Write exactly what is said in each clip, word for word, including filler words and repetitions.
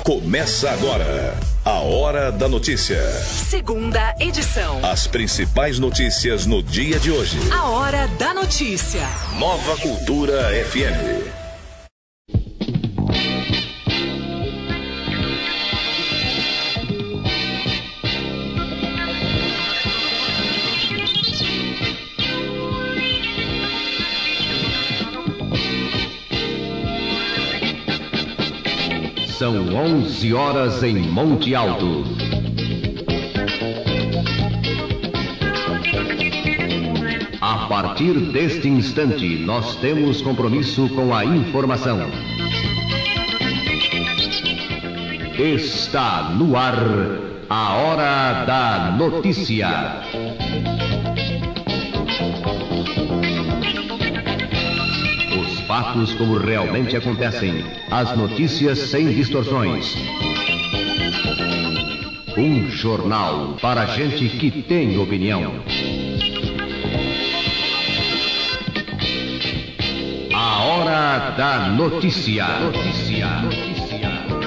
Começa agora a Hora da Notícia. Segunda edição. As principais notícias no dia de hoje. A Hora da Notícia. Nova Cultura F M. São onze horas em Monte Alto. A partir deste instante, nós temos compromisso com a informação. Está no ar a Hora da Notícia. Fatos como realmente acontecem. As notícias sem distorções. Um jornal para gente que tem opinião. A Hora da Notícia. Notícia. Notícia.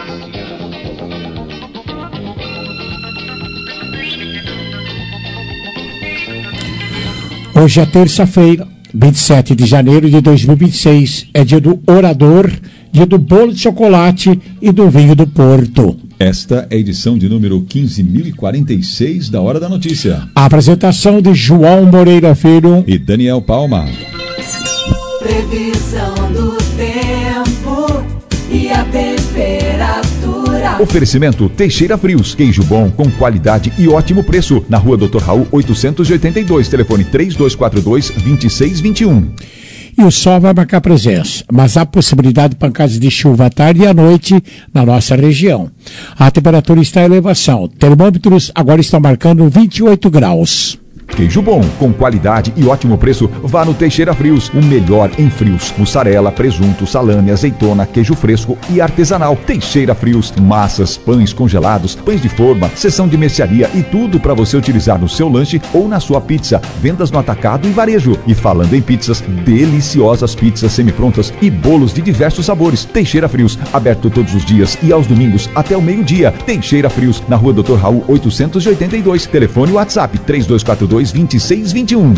Hoje é terça-feira, vinte e sete de janeiro de dois mil e vinte e seis, é dia do orador, dia do bolo de chocolate e do vinho do Porto. Esta é a edição de número quinze mil e quarenta e seis da Hora da Notícia. A apresentação de João Moreira Filho e Daniel Palma. Previsão do tempo e a temperatura. Oferecimento Teixeira Frios, queijo bom com qualidade e ótimo preço. Na rua doutor Raul oitocentos e oitenta e dois, telefone três dois quatro dois, dois seis dois um. E o sol vai marcar presença, mas há possibilidade de pancadas de chuva à tarde e à noite na nossa região. A temperatura está em elevação. Termômetros agora estão marcando vinte e oito graus. Queijo bom, com qualidade e ótimo preço, vá no Teixeira Frios, o melhor em frios. Mussarela, presunto, salame, azeitona, queijo fresco e artesanal. Teixeira Frios, massas, pães congelados, pães de forma, seção de mercearia e tudo para você utilizar no seu lanche ou na sua pizza. Vendas no atacado e varejo. E falando em pizzas, deliciosas pizzas semi-prontas e bolos de diversos sabores. Teixeira Frios, aberto todos os dias e aos domingos até o meio-dia. Teixeira Frios, na rua doutor Raul oitocentos e oitenta e dois, telefone WhatsApp três dois quatro dois, dois seis dois um.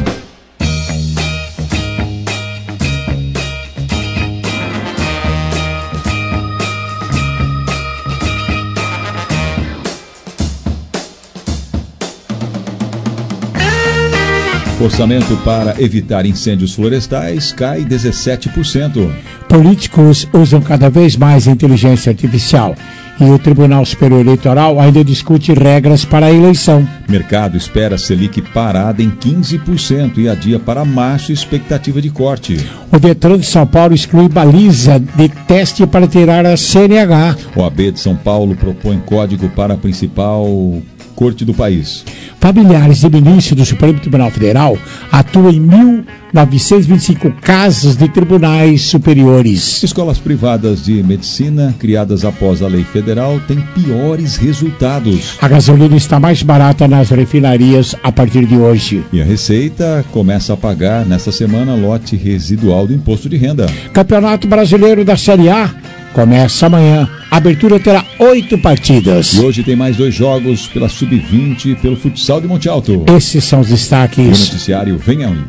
Orçamento para evitar incêndios florestais cai dezessete por cento. Políticos usam cada vez mais inteligência artificial e o Tribunal Superior Eleitoral ainda discute regras para a eleição. Mercado espera Selic parada em quinze por cento e adia para março expectativa de corte. O Detran de São Paulo exclui baliza de teste para tirar a C N H. O A B de São Paulo propõe código para a principal corte do país. Familiares de ministro do Supremo Tribunal Federal atuam em mil novecentos e vinte e cinco casos de tribunais superiores. Escolas privadas de medicina, criadas após a lei federal, têm piores resultados. A gasolina está mais barata nas refinarias a partir de hoje. E a Receita começa a pagar nesta semana lote residual do imposto de renda. Campeonato Brasileiro da Série A começa amanhã. A abertura terá oito partidas. E hoje tem mais dois jogos pela sub vinte e pelo futsal de Monte Alto. Esses são os destaques. O noticiário vem aí.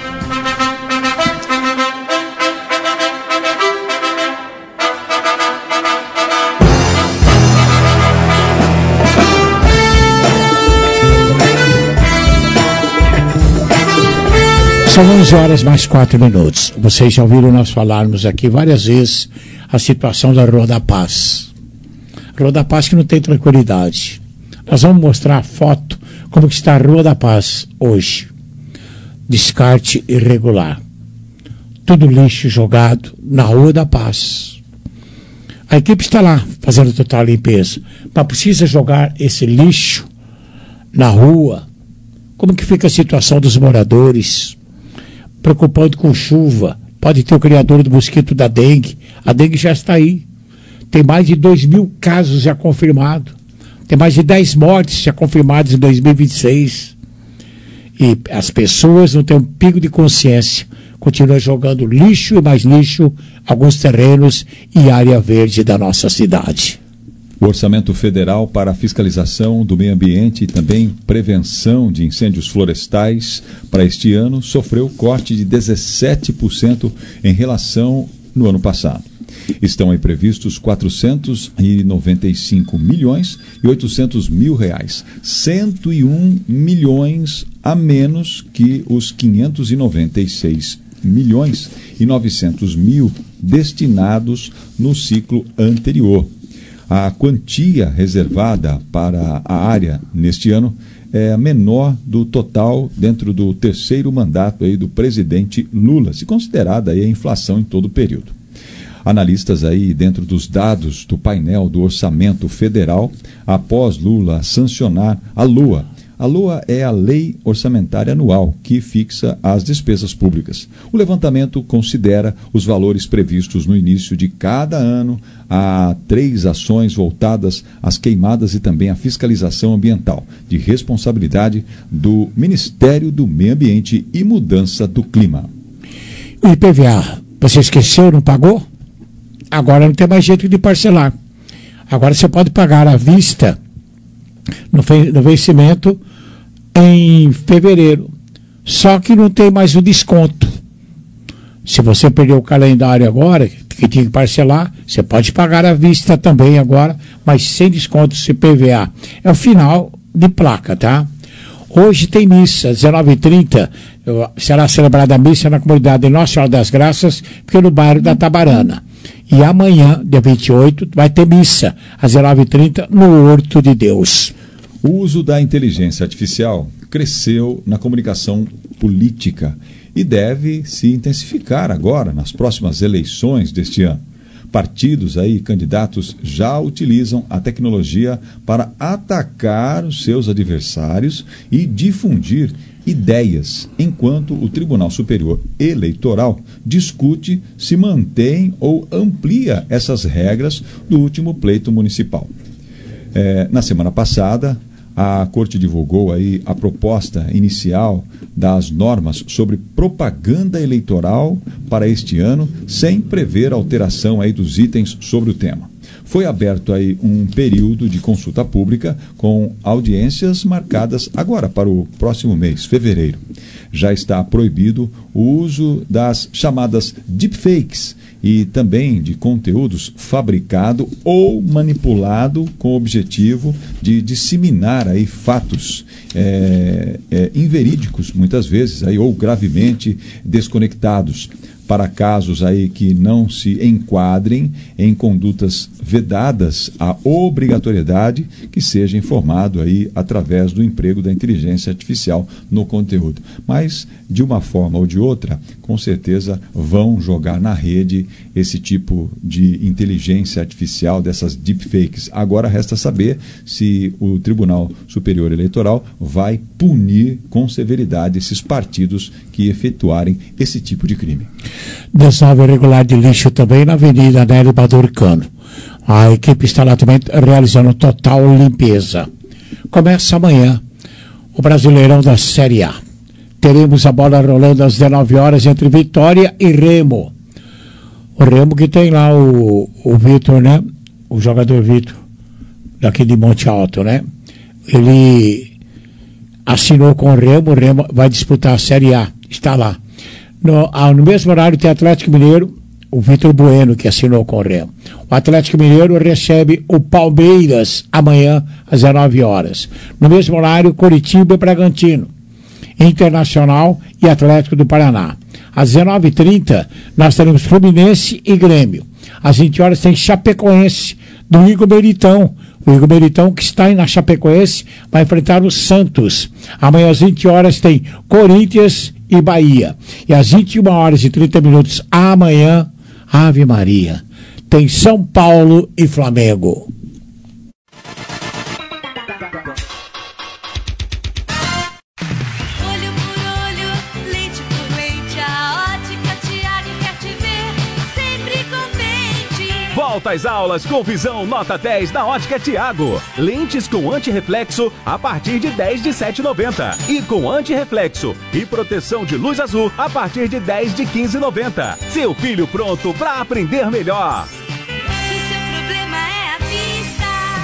São onze horas mais quatro minutos. Vocês já ouviram nós falarmos aqui várias vezes a situação da Rua da Paz. Rua da Paz que não tem tranquilidade. Nós vamos mostrar a foto como que está a Rua da Paz hoje. Descarte irregular. Tudo lixo jogado na Rua da Paz. A equipe está lá fazendo total limpeza, mas precisa jogar esse lixo na rua. Como que fica a situação dos moradores? Preocupado com chuva, pode ter o criador do mosquito da dengue. A dengue já está aí. Tem mais de dois mil casos já confirmados. Tem mais de dez mortes já confirmadas em dois mil e vinte e seis. E as pessoas não têm um pingo de consciência. Continuam jogando lixo e mais lixo, alguns terrenos e área verde da nossa cidade. O orçamento federal para a fiscalização do meio ambiente e também prevenção de incêndios florestais para este ano sofreu corte de dezessete por cento em relação no ano passado. Estão aí previstos quatrocentos e noventa e cinco milhões e oitocentos mil reais, cento e um milhões a menos que os quinhentos e noventa e seis milhões e novecentos mil destinados no ciclo anterior. A quantia reservada para a área neste ano é a menor do total dentro do terceiro mandato aí do presidente Lula, se considerada aí a inflação em todo o período. Analistas aí dentro dos dados do painel do orçamento federal, após Lula sancionar a LOA. A LOA é a Lei Orçamentária Anual, que fixa as despesas públicas. O levantamento considera os valores previstos no início de cada ano a três ações voltadas às queimadas e também à fiscalização ambiental, de responsabilidade do Ministério do Meio Ambiente e Mudança do Clima. O I P V A, você esqueceu, não pagou? Agora não tem mais jeito de parcelar. Agora você pode pagar à vista no, no vencimento em fevereiro. Só que não tem mais o desconto. Se você perdeu o calendário agora, que tinha que parcelar, você pode pagar à vista também agora, mas sem desconto do I P V A. É o final de placa, tá? Hoje tem missa, dezenove e trinta, será celebrada a missa na comunidade de Nossa Senhora das Graças, porque no bairro da Tabarana. E amanhã, dia vinte e oito, vai ter missa, às dezenove e trinta, no Horto de Deus. O uso da inteligência artificial cresceu na comunicação política e deve se intensificar agora, nas próximas eleições deste ano. Partidos aí, candidatos, já utilizam a tecnologia para atacar os seus adversários e difundir ideias, enquanto o Tribunal Superior Eleitoral discute se mantém ou amplia essas regras do último pleito municipal. É, na semana passada, a Corte divulgou aí a proposta inicial das normas sobre propaganda eleitoral para este ano, sem prever alteração aí dos itens sobre o tema. Foi aberto aí um período de consulta pública com audiências marcadas agora para o próximo mês, fevereiro. Já está proibido o uso das chamadas deepfakes e também de conteúdos fabricado ou manipulado com o objetivo de disseminar aí fatos é, é, inverídicos, muitas vezes, aí, ou gravemente desconectados, para casos aí que não se enquadrem em condutas vedadas à obrigatoriedade que seja informado aí através do emprego da inteligência artificial no conteúdo. Mas, de uma forma ou de outra, com certeza vão jogar na rede esse tipo de inteligência artificial, dessas deepfakes. Agora resta saber se o Tribunal Superior Eleitoral vai punir com severidade esses partidos que efetuarem esse tipo de crime. Desove irregular de lixo também na Avenida Nélio Badurcano. A equipe está lá também realizando total limpeza. Começa amanhã o Brasileirão da Série A. Teremos a bola rolando às dezenove horas entre Vitória e Remo. O Remo que tem lá o, o Vitor, né? O jogador Vitor, daqui de Monte Alto, né? Ele assinou com o Remo, o Remo vai disputar a Série A. Está lá. No, no mesmo horário tem Atlético Mineiro, o Vitor Bueno, que assinou com o Remo. O Atlético Mineiro recebe o Palmeiras amanhã às dezenove horas. No mesmo horário, Coritiba e Bragantino, Internacional e Atlético do Paraná. Às dezenove e trinta, nós teremos Fluminense e Grêmio. Às vinte horas tem Chapecoense, do Igor Meritão. O Igor Meritão, que está na Chapecoense, vai enfrentar o Santos. Amanhã às vinte horas tem Corinthians e Bahia. E às vinte e uma horas e trinta minutos amanhã, Ave Maria, tem São Paulo e Flamengo. Olho por olho, leite por leite, a Ótica Tiago quer te ver sempre contente. Volta às aulas com visão nota dez da Ótica Tiago. Lentes com antirreflexo a partir de dez de sete reais e noventa centavos. E com antirreflexo e proteção de luz azul a partir de dez de quinze reais e noventa centavos. Seu filho pronto para aprender melhor. Se seu problema é a vista,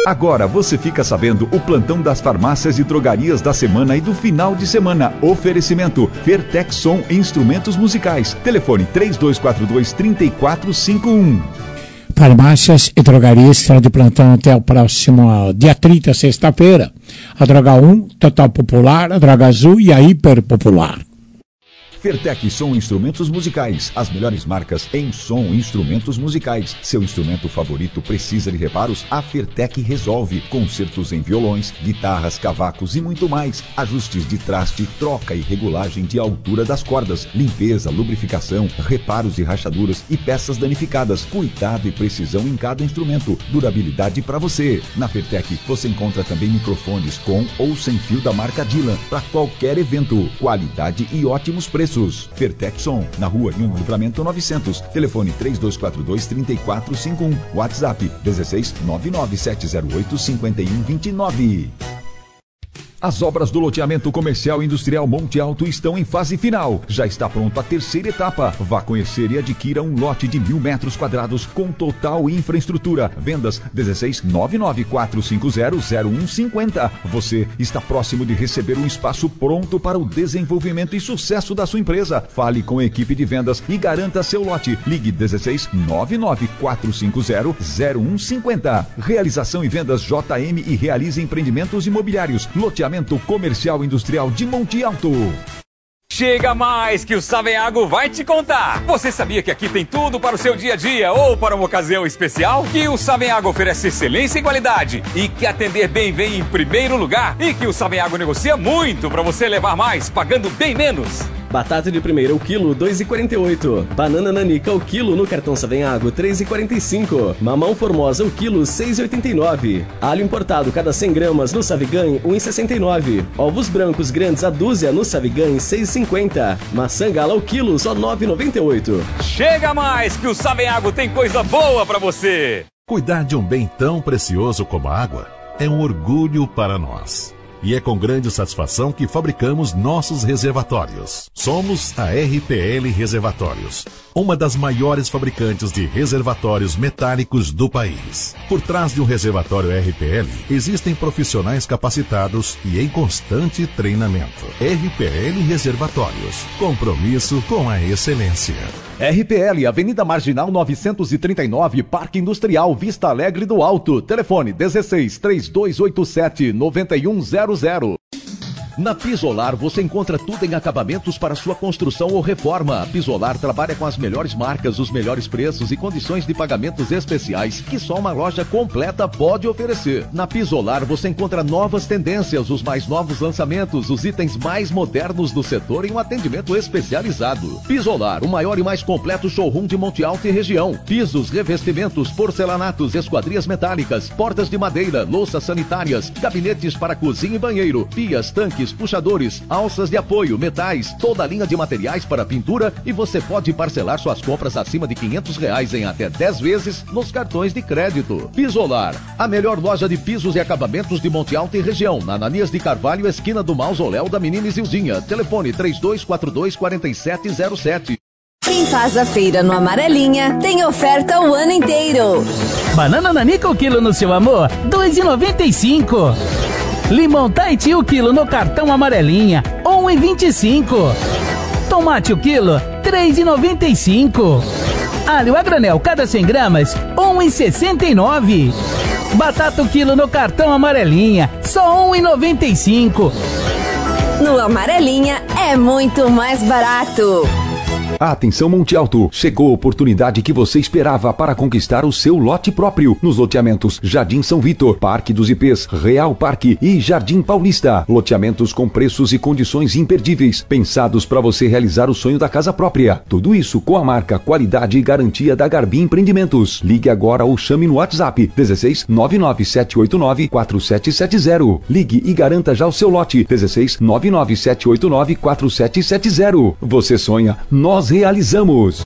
Agora você fica sabendo o plantão das farmácias e drogarias da semana e do final de semana. Oferecimento Fertexson Instrumentos Musicais. Telefone três dois quatro dois, três quatro cinco um. Farmácias e drogarias estão de plantão até o próximo dia trinta, sexta-feira. A Droga um, Total Popular, a Droga Azul e a Hiper Popular. Fertexson Instrumentos Musicais, as melhores marcas em som instrumentos musicais. Seu instrumento favorito precisa de reparos? A Fertec resolve. Concertos em violões, guitarras, cavacos e muito mais. Ajustes de traste, troca e regulagem de altura das cordas, limpeza, lubrificação, reparos e rachaduras e peças danificadas. Cuidado e precisão em cada instrumento. Durabilidade para você. Na Fertec você encontra também microfones com ou sem fio da marca Dylan para qualquer evento. Qualidade e ótimos preços. Fertexson, na rua Rio Livramento novecentos. Telefone três dois quatro dois, três quatro cinco um. WhatsApp dezesseis, nove nove sete zero oito, cinco um dois nove. As obras do loteamento comercial e industrial Monte Alto estão em fase final. Já está pronto a terceira etapa. Vá conhecer e adquira um lote de mil metros quadrados com total infraestrutura. Vendas dezesseis, nove nove quatro cinco zero, zero um cinco zero. Você está próximo de receber um espaço pronto para o desenvolvimento e sucesso da sua empresa. Fale com a equipe de vendas e garanta seu lote. Ligue dezesseis, nove nove quatro cinco zero, zero um cinco zero. Realização e vendas J M e Realize Empreendimentos Imobiliários. Loteamento Comercial Industrial de Monte Alto. Chega mais que o Savenhago vai te contar. Você sabia que aqui tem tudo para o seu dia a dia ou para uma ocasião especial? Que o Savenhago oferece excelência e qualidade e que atender bem vem em primeiro lugar e que o Savenhago negocia muito para você levar mais, pagando bem menos. Batata de primeira o quilo, dois reais e quarenta e oito centavos. Banana nanica o quilo no cartão Savenhago, três reais e quarenta e cinco centavos. Mamão formosa o quilo, seis reais e oitenta e nove centavos. Alho importado cada cem gramas no Savigan, um real e sessenta e nove centavos. Ovos brancos grandes a dúzia no Savigan, seis reais e cinquenta centavos. Maçã gala o quilo, só nove reais e noventa e oito centavos. Chega mais que o Savenhago tem coisa boa pra você. Cuidar de um bem tão precioso como a água é um orgulho para nós. E é com grande satisfação que fabricamos nossos reservatórios. Somos a R P L Reservatórios, uma das maiores fabricantes de reservatórios metálicos do país. Por trás de um reservatório R P L, existem profissionais capacitados e em constante treinamento. R P L Reservatórios, compromisso com a excelência. R P L, Avenida Marginal novecentos e trinta e nove, Parque Industrial, Vista Alegre do Alto. Telefone dezesseis, três dois oito sete, nove um zero zero. Na Pisolar você encontra tudo em acabamentos para sua construção ou reforma. A Pisolar trabalha com as melhores marcas, os melhores preços e condições de pagamentos especiais que só uma loja completa pode oferecer. Na Pisolar você encontra novas tendências, os mais novos lançamentos, os itens mais modernos do setor em um atendimento especializado. Pisolar, o maior e mais completo showroom de Monte Alto e região. Pisos, revestimentos, porcelanatos, esquadrias metálicas, portas de madeira, louças sanitárias, gabinetes para cozinha e banheiro, pias, tanques, puxadores, alças de apoio, metais, toda a linha de materiais para pintura e você pode parcelar suas compras acima de quinhentos reais em até dez vezes nos cartões de crédito. Pisolar, a melhor loja de pisos e acabamentos de Monte Alto e região, na Ananias de Carvalho, esquina do Mausoléu da Menina Isildinha. Telefone três dois quatro dois, quatro sete zero sete. Quem faz a feira no Amarelinha tem oferta o ano inteiro. Banana nanica o quilo no seu amor, dois reais e noventa e cinco centavos. Limão Tahiti o quilo no cartão Amarelinha, um real e vinte e cinco centavos. Tomate o quilo, três reais e noventa e cinco centavos. Alho a granel cada cem gramas, um real e sessenta e nove centavos. Batata o quilo no cartão Amarelinha, só um real e noventa e cinco centavos. No Amarelinha é muito mais barato. Atenção Monte Alto, chegou a oportunidade que você esperava para conquistar o seu lote próprio nos loteamentos Jardim São Vitor, Parque dos I Pês, Real Parque e Jardim Paulista. Loteamentos com preços e condições imperdíveis, pensados para você realizar o sonho da casa própria. Tudo isso com a marca, qualidade e garantia da Garbi Empreendimentos. Ligue agora ou chame no WhatsApp dezesseis, nove nove sete oito nove, quatro sete sete zero. Ligue e garanta já o seu lote dezesseis, nove nove sete oito nove, quatro sete sete zero. Você sonha, nós realizamos.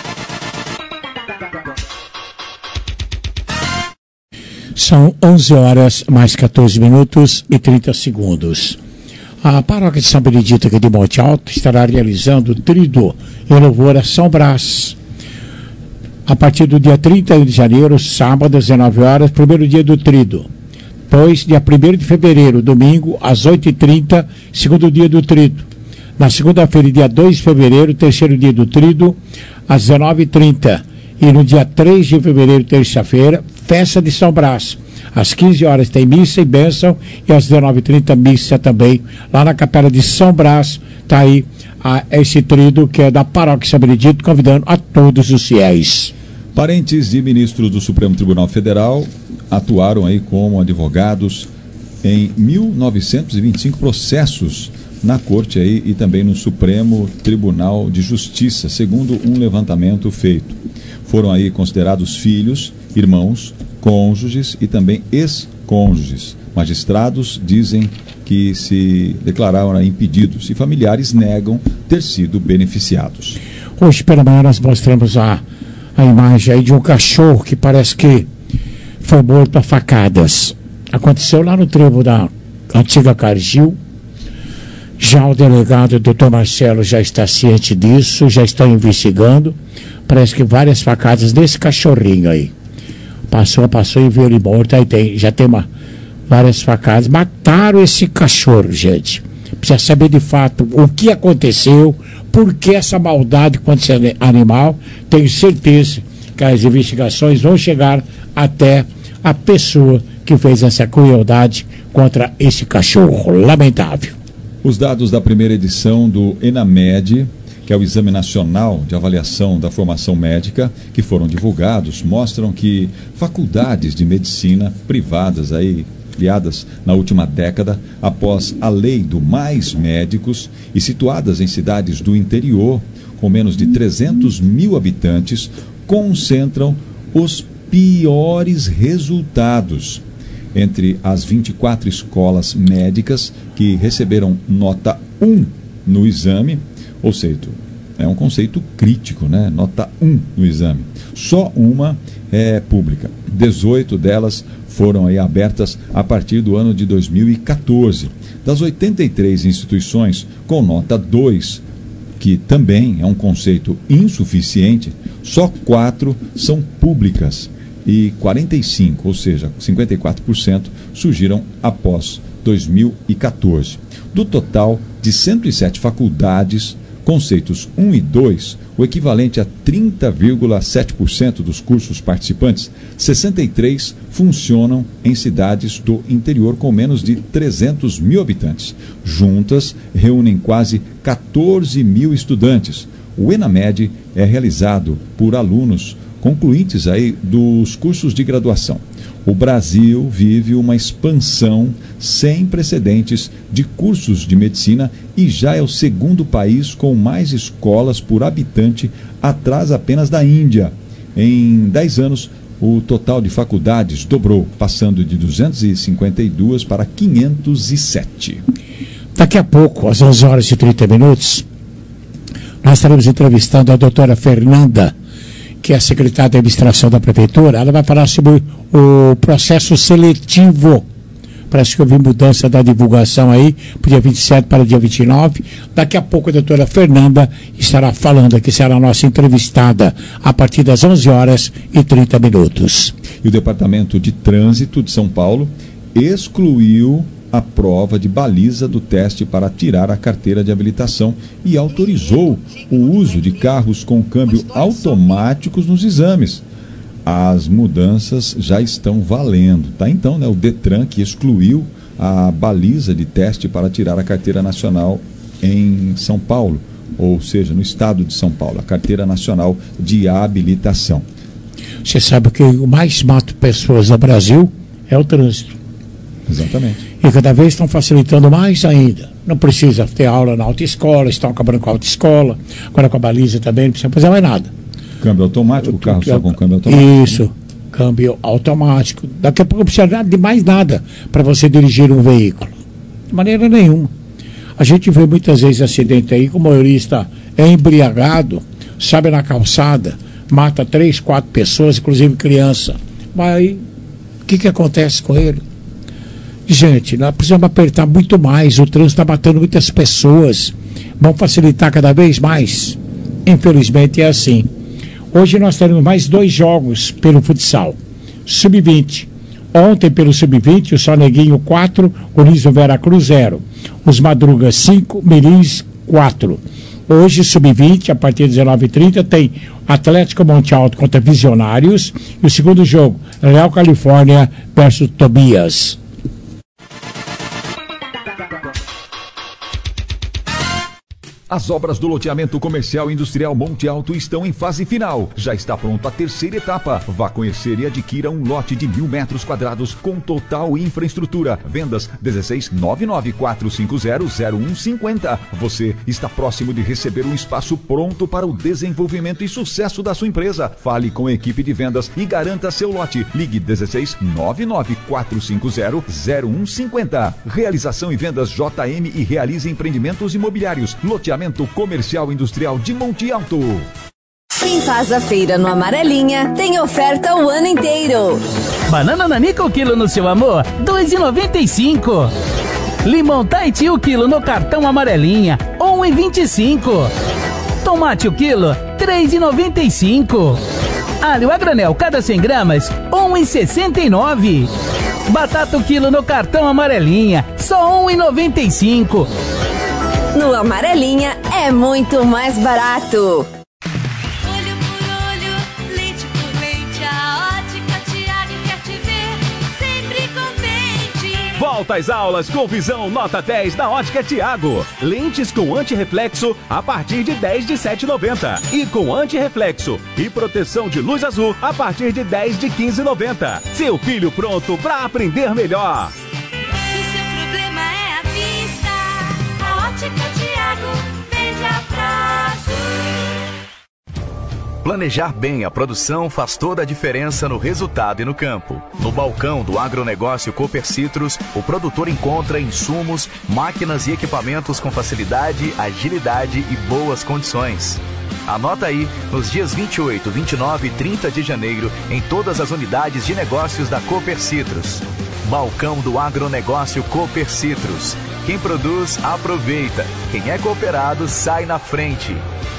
São onze horas mais catorze minutos e trinta segundos. A paróquia de São Benedito aqui de Monte Alto estará realizando o Tríduo em louvor a São Brás. A partir do dia trinta de janeiro, sábado, às dezenove horas, primeiro dia do Tríduo. Depois, dia primeiro de fevereiro, domingo, às oito e trinta, segundo dia do trido. Na segunda-feira, dia dois de fevereiro, terceiro dia do trido, às dezenove e trinta. E no dia três de fevereiro, terça-feira, festa de São Brás. Às quinze horas tem missa e bênção, e às dezenove e trinta missa também, lá na capela de São Brás. Está aí a, esse trido que é da Paróquia São Benedito, convidando a todos os fiéis. Parentes de ministros do Supremo Tribunal Federal atuaram aí como advogados em mil novecentos e vinte e cinco processos na Corte aí e também no Supremo Tribunal de Justiça, segundo um levantamento feito. Foram aí considerados filhos, irmãos, cônjuges e também ex-cônjuges. Magistrados dizem que se declararam impedidos e familiares negam ter sido beneficiados. Hoje pela manhã nós mostramos a, a imagem aí de um cachorro que parece que foi morto a facadas. Aconteceu lá no trevo da antiga Cargill. Já o delegado, doutor Marcelo, já está ciente disso, já está investigando. Parece que várias facadas desse cachorrinho aí. Passou, passou e viu ele morto. Aí tem, já tem uma, várias facadas. Mataram esse cachorro, gente. Precisa saber de fato o que aconteceu, por que essa maldade contra esse animal. Tenho certeza que as investigações vão chegar até a pessoa que fez essa crueldade contra esse cachorro. Lamentável. Os dados da primeira edição do ENAMED, que é o Exame Nacional de Avaliação da Formação Médica, que foram divulgados, mostram que faculdades de medicina privadas aí, criadas na última década, após a lei do Mais Médicos e situadas em cidades do interior, com menos de trezentos mil habitantes, concentram os piores resultados. Entre as vinte e quatro escolas médicas que receberam nota um no exame, ou seja, é um conceito crítico, né? Nota um no exame. Só uma é pública. dezoito delas foram aí abertas a partir do ano de dois mil e quatorze. Das oitenta e três instituições com nota dois, que também é um conceito insuficiente, só quatro são públicas e quarenta e cinco, ou seja, cinquenta e quatro por cento, surgiram após dois mil e quatorze. Do total de cento e sete faculdades, conceitos um e dois, o equivalente a trinta vírgula sete por cento dos cursos participantes, sessenta e três funcionam em cidades do interior com menos de trezentos mil habitantes. Juntas, reúnem quase quatorze mil estudantes. O ENAMED é realizado por alunos concluintes aí dos cursos de graduação. O Brasil vive uma expansão sem precedentes de cursos de medicina e já é o segundo país com mais escolas por habitante, atrás apenas da Índia. Em dez anos, o total de faculdades dobrou, passando de duzentas e cinquenta e duas para quinhentos e sete. Daqui a pouco, às onze horas e trinta minutos, nós estaremos entrevistando a doutora Fernanda, que é a secretária de administração da prefeitura. Ela vai falar sobre o processo seletivo. Parece que houve mudança da divulgação aí, para o dia vinte e sete para o dia vinte e nove. Daqui a pouco a doutora Fernanda estará falando aqui, será a nossa entrevistada, a partir das onze horas e trinta minutos. E o Departamento de Trânsito de São Paulo excluiu a prova de baliza do teste para tirar a carteira de habilitação e autorizou o uso de carros com câmbio automáticos nos exames. As mudanças já estão valendo, tá? Então, né, o Detran que excluiu a baliza de teste para tirar a carteira nacional em São Paulo, ou seja, no estado de São Paulo, a carteira nacional de habilitação. Você sabe que o mais mata pessoas no Brasil é o trânsito. Exatamente. E cada vez estão facilitando mais ainda. Não precisa ter aula na autoescola, estão acabando com a autoescola, agora com a baliza também, não precisa fazer mais nada. Câmbio automático, o carro só com câmbio automático. Isso, né? Câmbio automático. Daqui a pouco não precisa de mais nada para você dirigir um veículo. De maneira nenhuma. A gente vê muitas vezes acidente aí, que o motorista é embriagado, sobe na calçada, mata três, quatro pessoas, inclusive criança. Mas aí, o que, que acontece com ele? Gente, nós precisamos apertar muito mais. O trânsito está matando muitas pessoas. Vamos facilitar cada vez mais. Infelizmente é assim. Hoje nós teremos mais dois jogos pelo futsal. sub vinte. Ontem, pelo sub vinte, o Soneguinho quatro, Uniso Veracruz zero. Os Madrugas cinco, Mirins quatro. Hoje, sub vinte, a partir de dezenove e trinta, tem Atlético Monte Alto contra Visionários. E o segundo jogo, Real Califórnia versus Tobias. As obras do loteamento comercial e industrial Monte Alto estão em fase final. Já está pronta a terceira etapa. Vá conhecer e adquira um lote de mil metros quadrados com total infraestrutura. Vendas dezesseis nove nove quatro cinco zero zero um cinco zero. Você está próximo de receber um espaço pronto para o desenvolvimento e sucesso da sua empresa. Fale com a equipe de vendas e garanta seu lote. Ligue dezesseis nove nove quatro cinco zero zero um cinco zero. Realização e vendas J M e Realize Empreendimentos Imobiliários. Loteamento Comercial Industrial de Monte Alto. Quem faz a feira no Amarelinha tem oferta o ano inteiro. Banana nanica o quilo no seu amor, dois reais e noventa e cinco. Limão Tahiti o quilo no cartão Amarelinha, um real e vinte e cinco. Tomate o quilo, três reais e noventa e cinco. Alho a granel cada cem gramas, um real e sessenta e nove. Batata o quilo no cartão Amarelinha, só um real e noventa e cinco. No Amarelinha é muito mais barato. Olho por olho, leite por leite, a Ótica Tiago quer te ver sempre contente. Volta às aulas com visão nota dez da Ótica Tiago. Lentes com antirreflexo a partir de dez de sete reais e noventa centavos. E com antirreflexo e proteção de luz azul a partir de dez de quinze reais e noventa centavos. Seu filho pronto para aprender melhor. Ótica Tiago, vende a prazo. Planejar bem a produção faz toda a diferença no resultado e no campo. No balcão do agronegócio Cooper Citrus, o produtor encontra insumos, máquinas e equipamentos com facilidade, agilidade e boas condições. Anota aí, nos dias vinte e oito, vinte e nove e trinta de janeiro, em todas as unidades de negócios da Cooper Citrus. Balcão do agronegócio Cooper Citrus. Quem produz, aproveita. Quem é cooperado, sai na frente.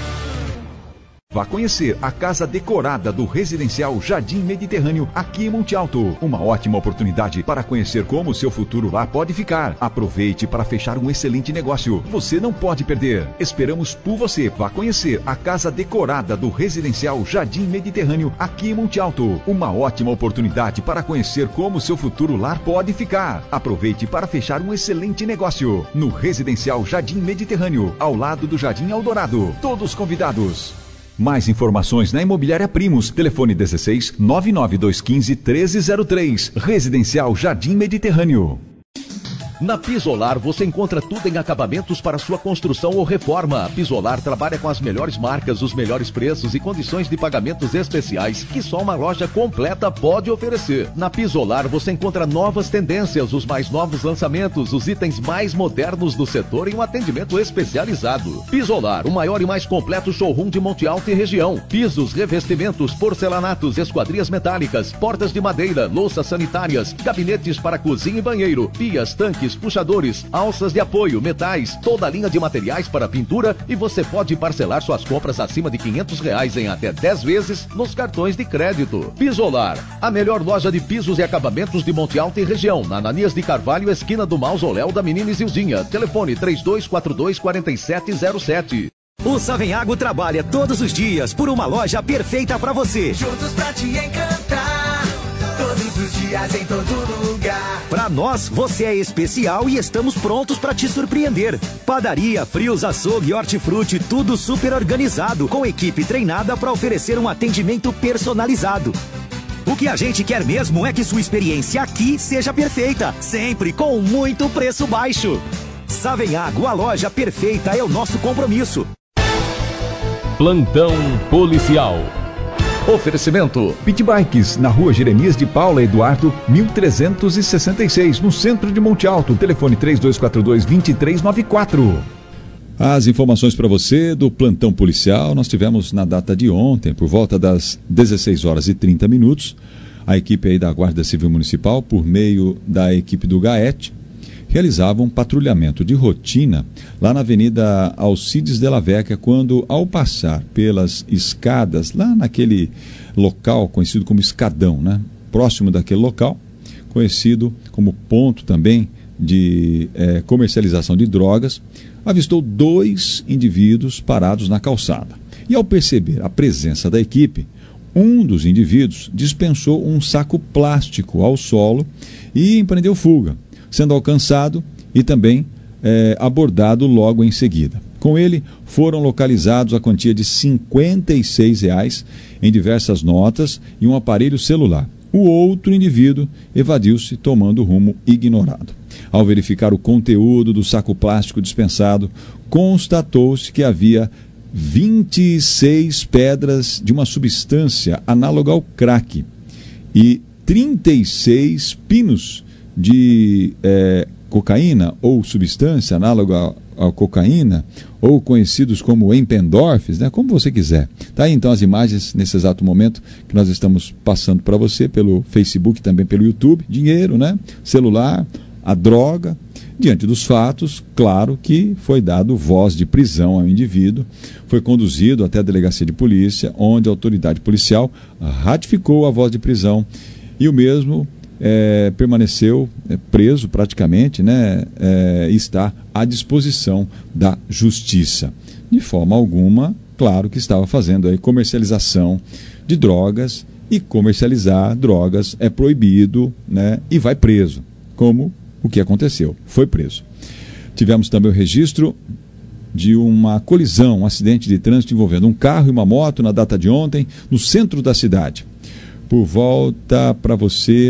Vá conhecer a casa decorada do residencial Jardim Mediterrâneo aqui em Monte Alto. Uma ótima oportunidade para conhecer como o seu futuro lá pode ficar. Aproveite para fechar um excelente negócio. Você não pode perder. Esperamos por você. Vá conhecer a casa decorada do residencial Jardim Mediterrâneo aqui em Monte Alto. Uma ótima oportunidade para conhecer como o seu futuro lá pode ficar. Aproveite para fechar um excelente negócio. No residencial Jardim Mediterrâneo, ao lado do Jardim Eldorado. Todos convidados. Mais informações na Imobiliária Primos. Telefone dezesseis nove nove dois um cinco treze zero três. Residencial Jardim Mediterrâneo. Na Pisolar você encontra tudo em acabamentos para sua construção ou reforma. A Pisolar trabalha com as melhores marcas, os melhores preços e condições de pagamentos especiais que só uma loja completa pode oferecer. Na Pisolar você encontra novas tendências, os mais novos lançamentos, os itens mais modernos do setor e um atendimento especializado. Pisolar, o maior e mais completo showroom de Monte Alto e região. Pisos, revestimentos, porcelanatos, esquadrias metálicas, portas de madeira, louças sanitárias, gabinetes para cozinha e banheiro, pias, tanques, puxadores, alças de apoio, metais, toda a linha de materiais para pintura e você pode parcelar suas compras acima de quinhentos reais em até dez vezes nos cartões de crédito. Pisolar, a melhor loja de pisos e acabamentos de Monte Alto e região, na Ananias de Carvalho, esquina do Mausoléu da Menina Isildinha. Telefone três dois quatro dois, quatro sete zero sete. O Savenhago trabalha todos os dias por uma loja perfeita para você. Juntos pra te encantar, todos os dias em todo lugar. Para nós, você é especial e estamos prontos para te surpreender. Padaria, frios, açougue, hortifruti, tudo super organizado, com equipe treinada para oferecer um atendimento personalizado. O que a gente quer mesmo é que sua experiência aqui seja perfeita, sempre com muito preço baixo. Savenhago, a loja perfeita é o nosso compromisso. Plantão policial. Oferecimento Pit Bikes, na rua Jeremias de Paula Eduardo, mil trezentos e sessenta e seis, no centro de Monte Alto. Telefone três dois quatro dois, dois três nove quatro. As informações para você do plantão policial nós tivemos na data de ontem, por volta das dezesseis horas e trinta minutos. A equipe aí da Guarda Civil Municipal, por meio da equipe do GAET, realizava um patrulhamento de rotina lá na Avenida Alcides de la Vecchia, quando, ao passar pelas escadas, lá naquele local conhecido como Escadão, né? Próximo daquele local, conhecido como ponto também de é, comercialização de drogas, avistou dois indivíduos parados na calçada. E ao perceber a presença da equipe, um dos indivíduos dispensou um saco plástico ao solo e empreendeu fuga, sendo alcançado e também é, abordado logo em seguida. Com ele, foram localizados a quantia de cinquenta e seis reais em diversas notas e um aparelho celular. O outro indivíduo evadiu-se tomando rumo ignorado. Ao verificar o conteúdo do saco plástico dispensado, constatou-se que havia vinte e seis pedras de uma substância análoga ao crack e trinta e seis pinos de é, cocaína ou substância análoga à cocaína, ou conhecidos como empendorfes, né? Como você quiser. Tá aí então as imagens nesse exato momento que nós estamos passando para você pelo Facebook, também pelo YouTube. Dinheiro, né? Celular, a droga. Diante dos fatos, claro que foi dado voz de prisão ao indivíduo, foi conduzido até a delegacia de polícia, onde a autoridade policial ratificou a voz de prisão e o mesmo é, permaneceu é, preso praticamente, né, é, e está à disposição da justiça. De forma alguma, claro que estava fazendo aí comercialização de drogas, e comercializar drogas é proibido, né, e vai preso, como o que aconteceu, foi preso. Tivemos também o registro de uma colisão, um acidente de trânsito envolvendo um carro e uma moto na data de ontem, no centro da cidade. Por volta para você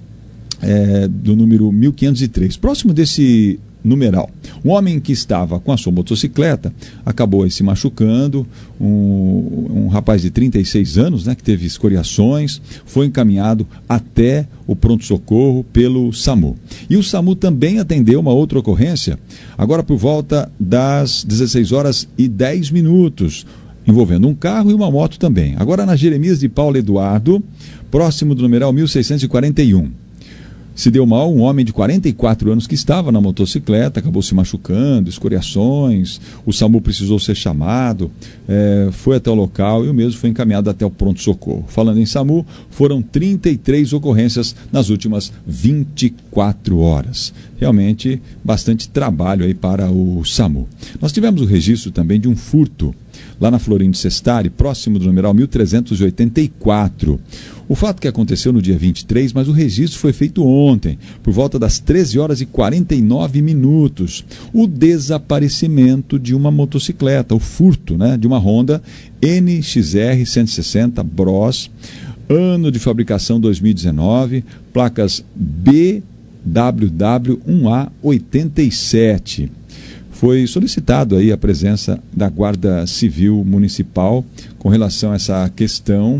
é, do número mil quinhentos e três. Próximo desse numeral, um homem que estava com a sua motocicleta acabou aí se machucando, um, um rapaz de trinta e seis anos, né, que teve escoriações, foi encaminhado até o pronto-socorro pelo SAMU. E o SAMU também atendeu uma outra ocorrência, agora por volta das dezesseis horas e dez minutos, envolvendo um carro e uma moto também. Agora na Jeremias de Paulo Eduardo, próximo do numeral mil seiscentos e quarenta e um. Se deu mal um homem de quarenta e quatro anos que estava na motocicleta, acabou se machucando, escoriações, o SAMU precisou ser chamado, é, foi até o local e o mesmo foi encaminhado até o pronto-socorro. Falando em SAMU, foram trinta e três ocorrências nas últimas vinte e quatro horas. Realmente, bastante trabalho aí para o SAMU. Nós tivemos o registro também de um furto lá na Florindo Sestari, próximo do numeral mil trezentos e oitenta e quatro. O fato que aconteceu no dia vinte e três, mas o registro foi feito ontem, por volta das treze horas e quarenta e nove minutos. O desaparecimento de uma motocicleta, o furto, né, de uma Honda N X R cento e sessenta Bros, ano de fabricação dois mil e dezenove, placas B W W um A oitenta e sete. Foi solicitado aí a presença da Guarda Civil Municipal com relação a essa questão,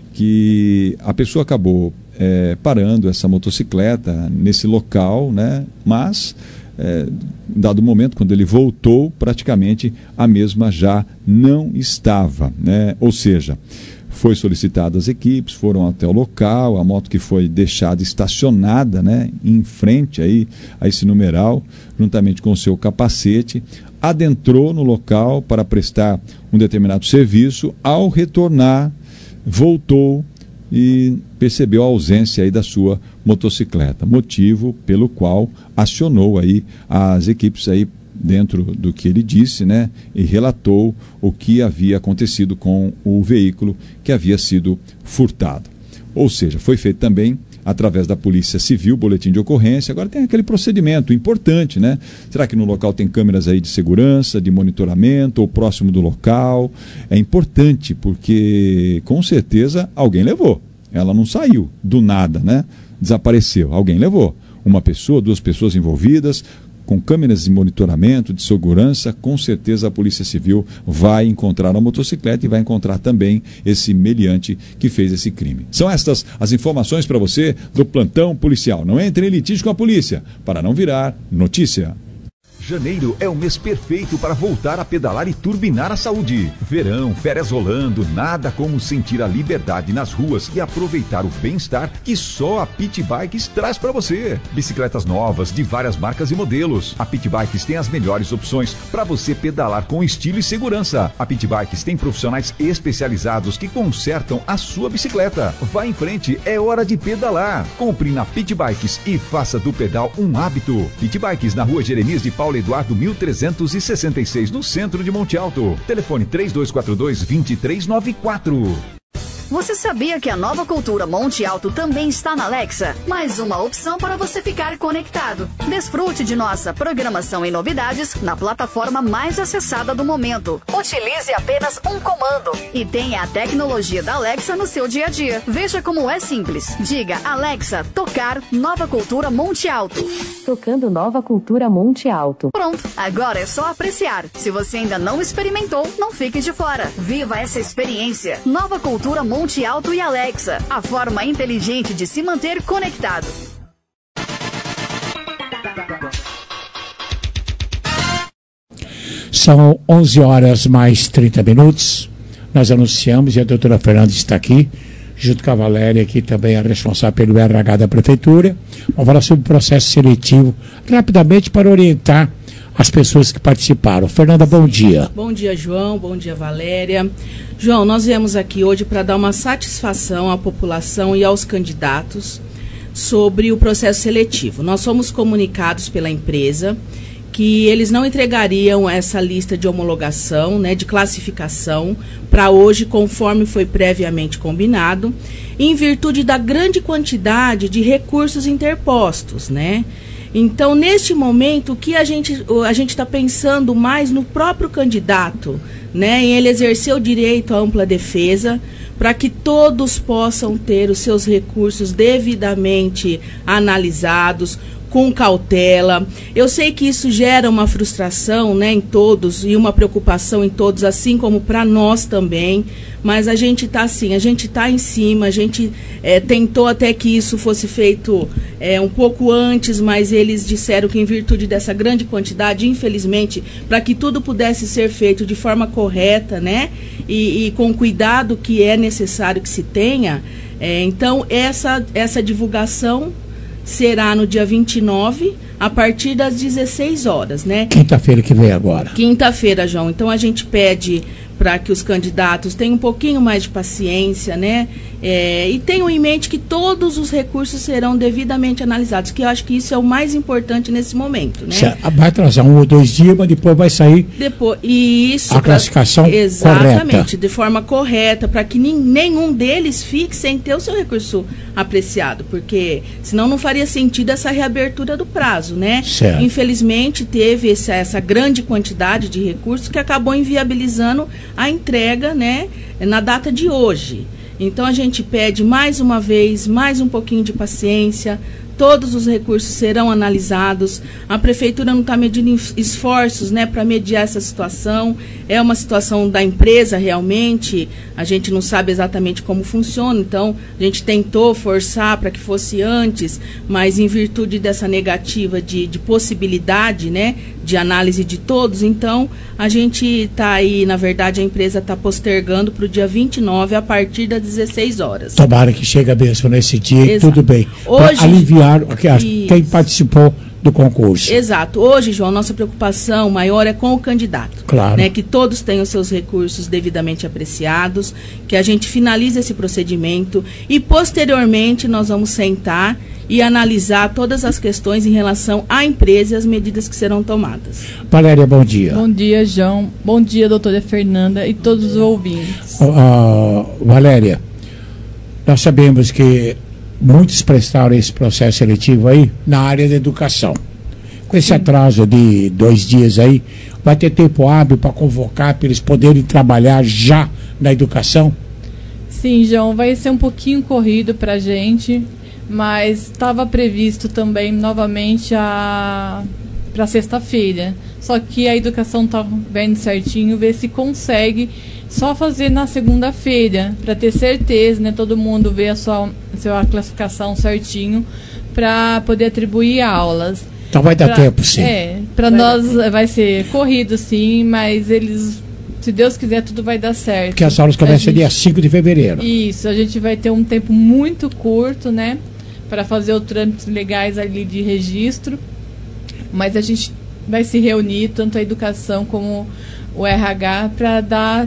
que a pessoa acabou é, parando essa motocicleta nesse local, né? Mas, é, dado momento, quando ele voltou, praticamente a mesma já não estava, né? Ou seja, foi solicitado as equipes, foram até o local, a moto que foi deixada estacionada, né, em frente aí a esse numeral, juntamente com o seu capacete, adentrou no local para prestar um determinado serviço. Ao retornar, voltou e percebeu a ausência aí da sua motocicleta, motivo pelo qual acionou aí as equipes aí dentro do que ele disse, né, e relatou o que havia acontecido com o veículo que havia sido furtado. Ou seja, foi feito também através da Polícia Civil, boletim de ocorrência. Agora tem aquele procedimento importante, né? Será que no local tem câmeras aí de segurança, de monitoramento, ou próximo do local? É importante, porque com certeza alguém levou. Ela não saiu do nada, né? Desapareceu. Alguém levou. Uma pessoa, duas pessoas envolvidas, com câmeras de monitoramento, de segurança, com certeza a Polícia Civil vai encontrar a motocicleta e vai encontrar também esse meliante que fez esse crime. São estas as informações para você do plantão policial. Não entre em litígio com a polícia, para não virar notícia. Janeiro é o mês perfeito para voltar a pedalar e turbinar a saúde. Verão, férias rolando, nada como sentir a liberdade nas ruas e aproveitar o bem-estar que só a Pit Bikes traz para você. Bicicletas novas de várias marcas e modelos. A Pit Bikes tem as melhores opções para você pedalar com estilo e segurança. A Pit Bikes tem profissionais especializados que consertam a sua bicicleta. Vá em frente, é hora de pedalar. Compre na Pit Bikes e faça do pedal um hábito. Pit Bikes na rua Jeremias de Paulo Eduardo mil trezentos e sessenta e seis, no centro de Monte Alto. Telefone três dois quatro dois, dois três nove quatro. Você sabia que a Nova Cultura Monte Alto também está na Alexa? Mais uma opção para você ficar conectado. Desfrute de nossa programação e novidades na plataforma mais acessada do momento. Utilize apenas um comando e tenha a tecnologia da Alexa no seu dia a dia. Veja como é simples. Diga Alexa, tocar Nova Cultura Monte Alto. Tocando Nova Cultura Monte Alto. Pronto, agora é só apreciar. Se você ainda não experimentou, não fique de fora. Viva essa experiência. Nova Cultura Monte Monte Alto e Alexa, a forma inteligente de se manter conectado. São onze horas mais trinta minutos. Nós anunciamos, e a doutora Fernanda está aqui, junto com a Valéria, que também é responsável pelo R H da Prefeitura. Vamos falar sobre o processo seletivo, rapidamente, para orientar as pessoas que participaram. Fernanda, bom dia. Bom dia, João. Bom dia, Valéria. João, nós viemos aqui hoje para dar uma satisfação à população e aos candidatos sobre o processo seletivo. Nós fomos comunicados pela empresa que eles não entregariam essa lista de homologação, né, de classificação, para hoje, conforme foi previamente combinado, em virtude da grande quantidade de recursos interpostos, né? Então, neste momento, o que a gente a gente está pensando mais no próprio candidato, né, em ele exercer o direito à ampla defesa, para que todos possam ter os seus recursos devidamente analisados, com cautela. Eu sei que isso gera uma frustração, né, em todos e uma preocupação em todos, assim como para nós também, mas a gente está assim, a gente está em cima, a gente é, tentou até que isso fosse feito é, um pouco antes, mas eles disseram que em virtude dessa grande quantidade, infelizmente, para que tudo pudesse ser feito de forma correta, né, e, e com cuidado que é necessário que se tenha, é, então essa, essa divulgação será no dia vinte e nove, a partir das dezesseis horas, né? Quinta-feira que vem agora. Quinta-feira, João. Então a gente pede para que os candidatos tenham um pouquinho mais de paciência, né? É, e tenham em mente que todos os recursos serão devidamente analisados, que eu acho que isso é o mais importante nesse momento, né? Vai atrasar um ou dois dias, mas depois vai sair depois, e isso, a classificação pra, exatamente, correta. De forma correta, para que nin, nenhum deles fique sem ter o seu recurso apreciado, porque senão não faria sentido essa reabertura do prazo, né? Certo. Infelizmente teve essa, essa grande quantidade de recursos que acabou inviabilizando a entrega, né, na data de hoje. Então a gente pede mais uma vez, mais um pouquinho de paciência. Todos os recursos serão analisados. A prefeitura não está medindo esforços, né, para mediar essa situação. É uma situação da empresa realmente. A gente não sabe exatamente como funciona. Então, a gente tentou forçar para que fosse antes, mas em virtude dessa negativa de, de possibilidade, né, de análise de todos, então a gente está aí, na verdade, a empresa está postergando para o dia vinte e nove, a partir das dezesseis horas. Tomara que chegue mesmo nesse dia e tudo bem. Para aliviar quem participou do concurso. Exato. Hoje, João, nossa preocupação maior é com o candidato. Claro. Né, que todos tenham seus recursos devidamente apreciados, que a gente finalize esse procedimento e, posteriormente, nós vamos sentar e analisar todas as questões em relação à empresa e as medidas que serão tomadas. Valéria, bom dia. Bom dia, João. Bom dia, doutora Fernanda e todos os ouvintes. Uh, Valéria, nós sabemos que muitos prestaram esse processo seletivo aí na área da educação. Com esse Sim. atraso de dois dias aí, vai ter tempo hábil para convocar, para eles poderem trabalhar já na educação? Sim, João, vai ser um pouquinho corrido para a gente, mas estava previsto também novamente a para sexta-feira. Só que a educação está vendo certinho, ver se consegue só fazer na segunda-feira, para ter certeza, né, todo mundo ver a sua, a sua classificação certinho, para poder atribuir aulas. Então vai dar pra, tempo, sim. É, para nós vai ser corrido, sim, mas eles, se Deus quiser, tudo vai dar certo. Porque as aulas começam gente, dia cinco de fevereiro. Isso, a gente vai ter um tempo muito curto, né, para fazer os trâmites legais ali de registro, mas a gente vai se reunir, tanto a educação como o R H, para dar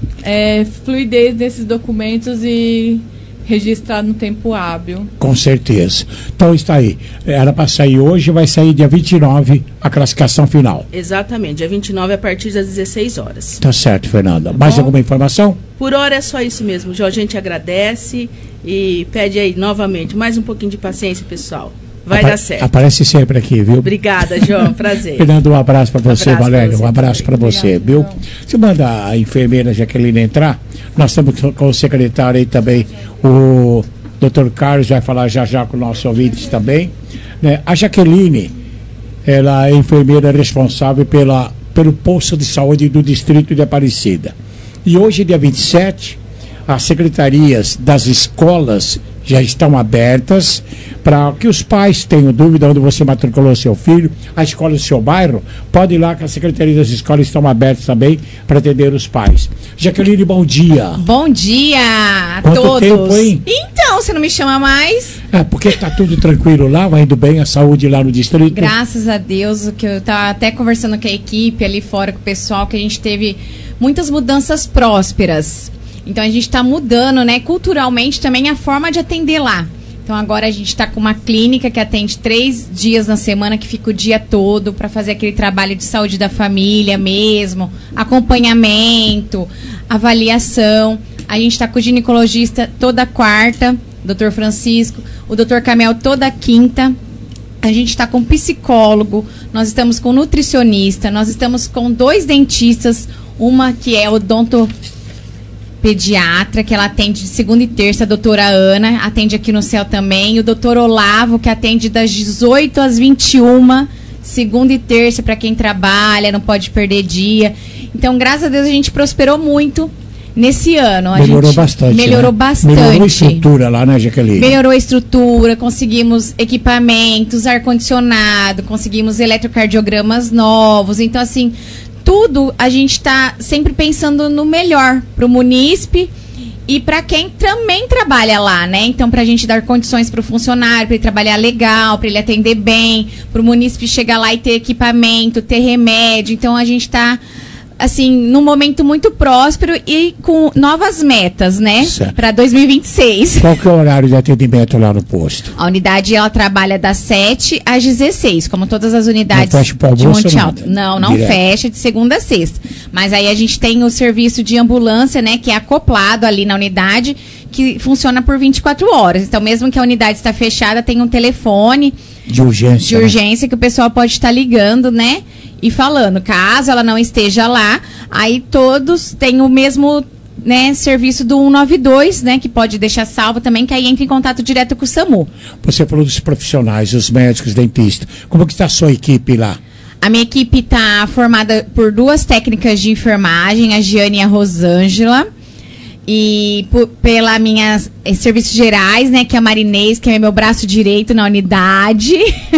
é, fluidez nesses documentos e registrar no tempo hábil. Com certeza. Então está aí. Era para sair hoje, vai sair dia vinte e nove a classificação final. Exatamente, dia vinte e nove a partir das dezesseis horas. Tá certo, Fernanda. Mais Bom, alguma informação? Por hora é só isso mesmo, João. A gente agradece e pede aí novamente mais um pouquinho de paciência, pessoal. Vai Apa- dar certo. Aparece sempre aqui, viu? Obrigada, João. Prazer. Fernando, um abraço para você, Abraço Valério. pra você Um abraço para você, viu? Você manda a enfermeira Jaqueline entrar. Nós estamos com o secretário aí também, o doutor Carlos vai falar já já com o nosso ouvinte também. Né? A Jaqueline, ela é enfermeira responsável pela, pelo posto de saúde do distrito de Aparecida. E hoje, dia vinte e sete, as secretarias das escolas já estão abertas para que os pais tenham dúvida onde você matriculou seu filho, a escola do seu bairro, pode ir lá que as secretarias das escolas estão abertas também para atender os pais. Jaqueline, bom dia. Bom dia a Quanto todos. tempo, hein? Então, você não me chama mais? É, porque está tudo tranquilo lá, vai indo bem a saúde lá no distrito? Graças a Deus, o que eu estava até conversando com a equipe ali fora, com o pessoal, que a gente teve muitas mudanças prósperas. Então a gente está mudando, né, culturalmente também a forma de atender lá. Então agora a gente está com uma clínica que atende três dias na semana, que fica o dia todo para fazer aquele trabalho de saúde da família mesmo, acompanhamento, avaliação. A gente está com o ginecologista toda quarta, doutor Francisco, o doutor Camel toda quinta. A gente está com psicólogo, nós estamos com nutricionista, nós estamos com dois dentistas, uma que é odonto pediatra, que ela atende de segunda e terça, a doutora Ana, atende aqui no céu também, o doutor Olavo, que atende das dezoito às vinte e uma, segunda e terça, para quem trabalha, não pode perder dia. Então, graças a Deus, a gente prosperou muito nesse ano. A melhorou gente bastante. Melhorou né? bastante. Melhorou a estrutura lá, né, Jaqueline? Melhorou a estrutura, conseguimos equipamentos, ar-condicionado, conseguimos eletrocardiogramas novos. Então, assim, tudo a gente está sempre pensando no melhor para o munícipe e para quem também trabalha lá, né? Então, para a gente dar condições para o funcionário, para ele trabalhar legal, para ele atender bem, para o munícipe chegar lá e ter equipamento, ter remédio. Então, a gente está, assim, num momento muito próspero e com novas metas, né? Para dois mil e vinte e seis. Qual que é o horário de atendimento lá no posto? A unidade, ela trabalha das sete às dezesseis, como todas as unidades Não fecha pro de almoço, Monte não? Alto. Não, não Direto. fecha de segunda a sexta. Mas aí a gente tem o serviço de ambulância, né, que é acoplado ali na unidade, que funciona por vinte e quatro horas. Então, mesmo que a unidade está fechada, tem um telefone De urgência. de urgência que o pessoal pode estar ligando, né? E falando, caso ela não esteja lá, aí todos têm o mesmo, né, serviço do cento e noventa e dois, né, que pode deixar salvo também, que aí entra em contato direto com o SAMU. Você falou dos profissionais, os médicos, dentistas. Como que está a sua equipe lá? A minha equipe está formada por duas técnicas de enfermagem, a Giane e a Rosângela, e por, pela minha eh, serviços gerais, né, que é a Marinês, que é meu braço direito na unidade.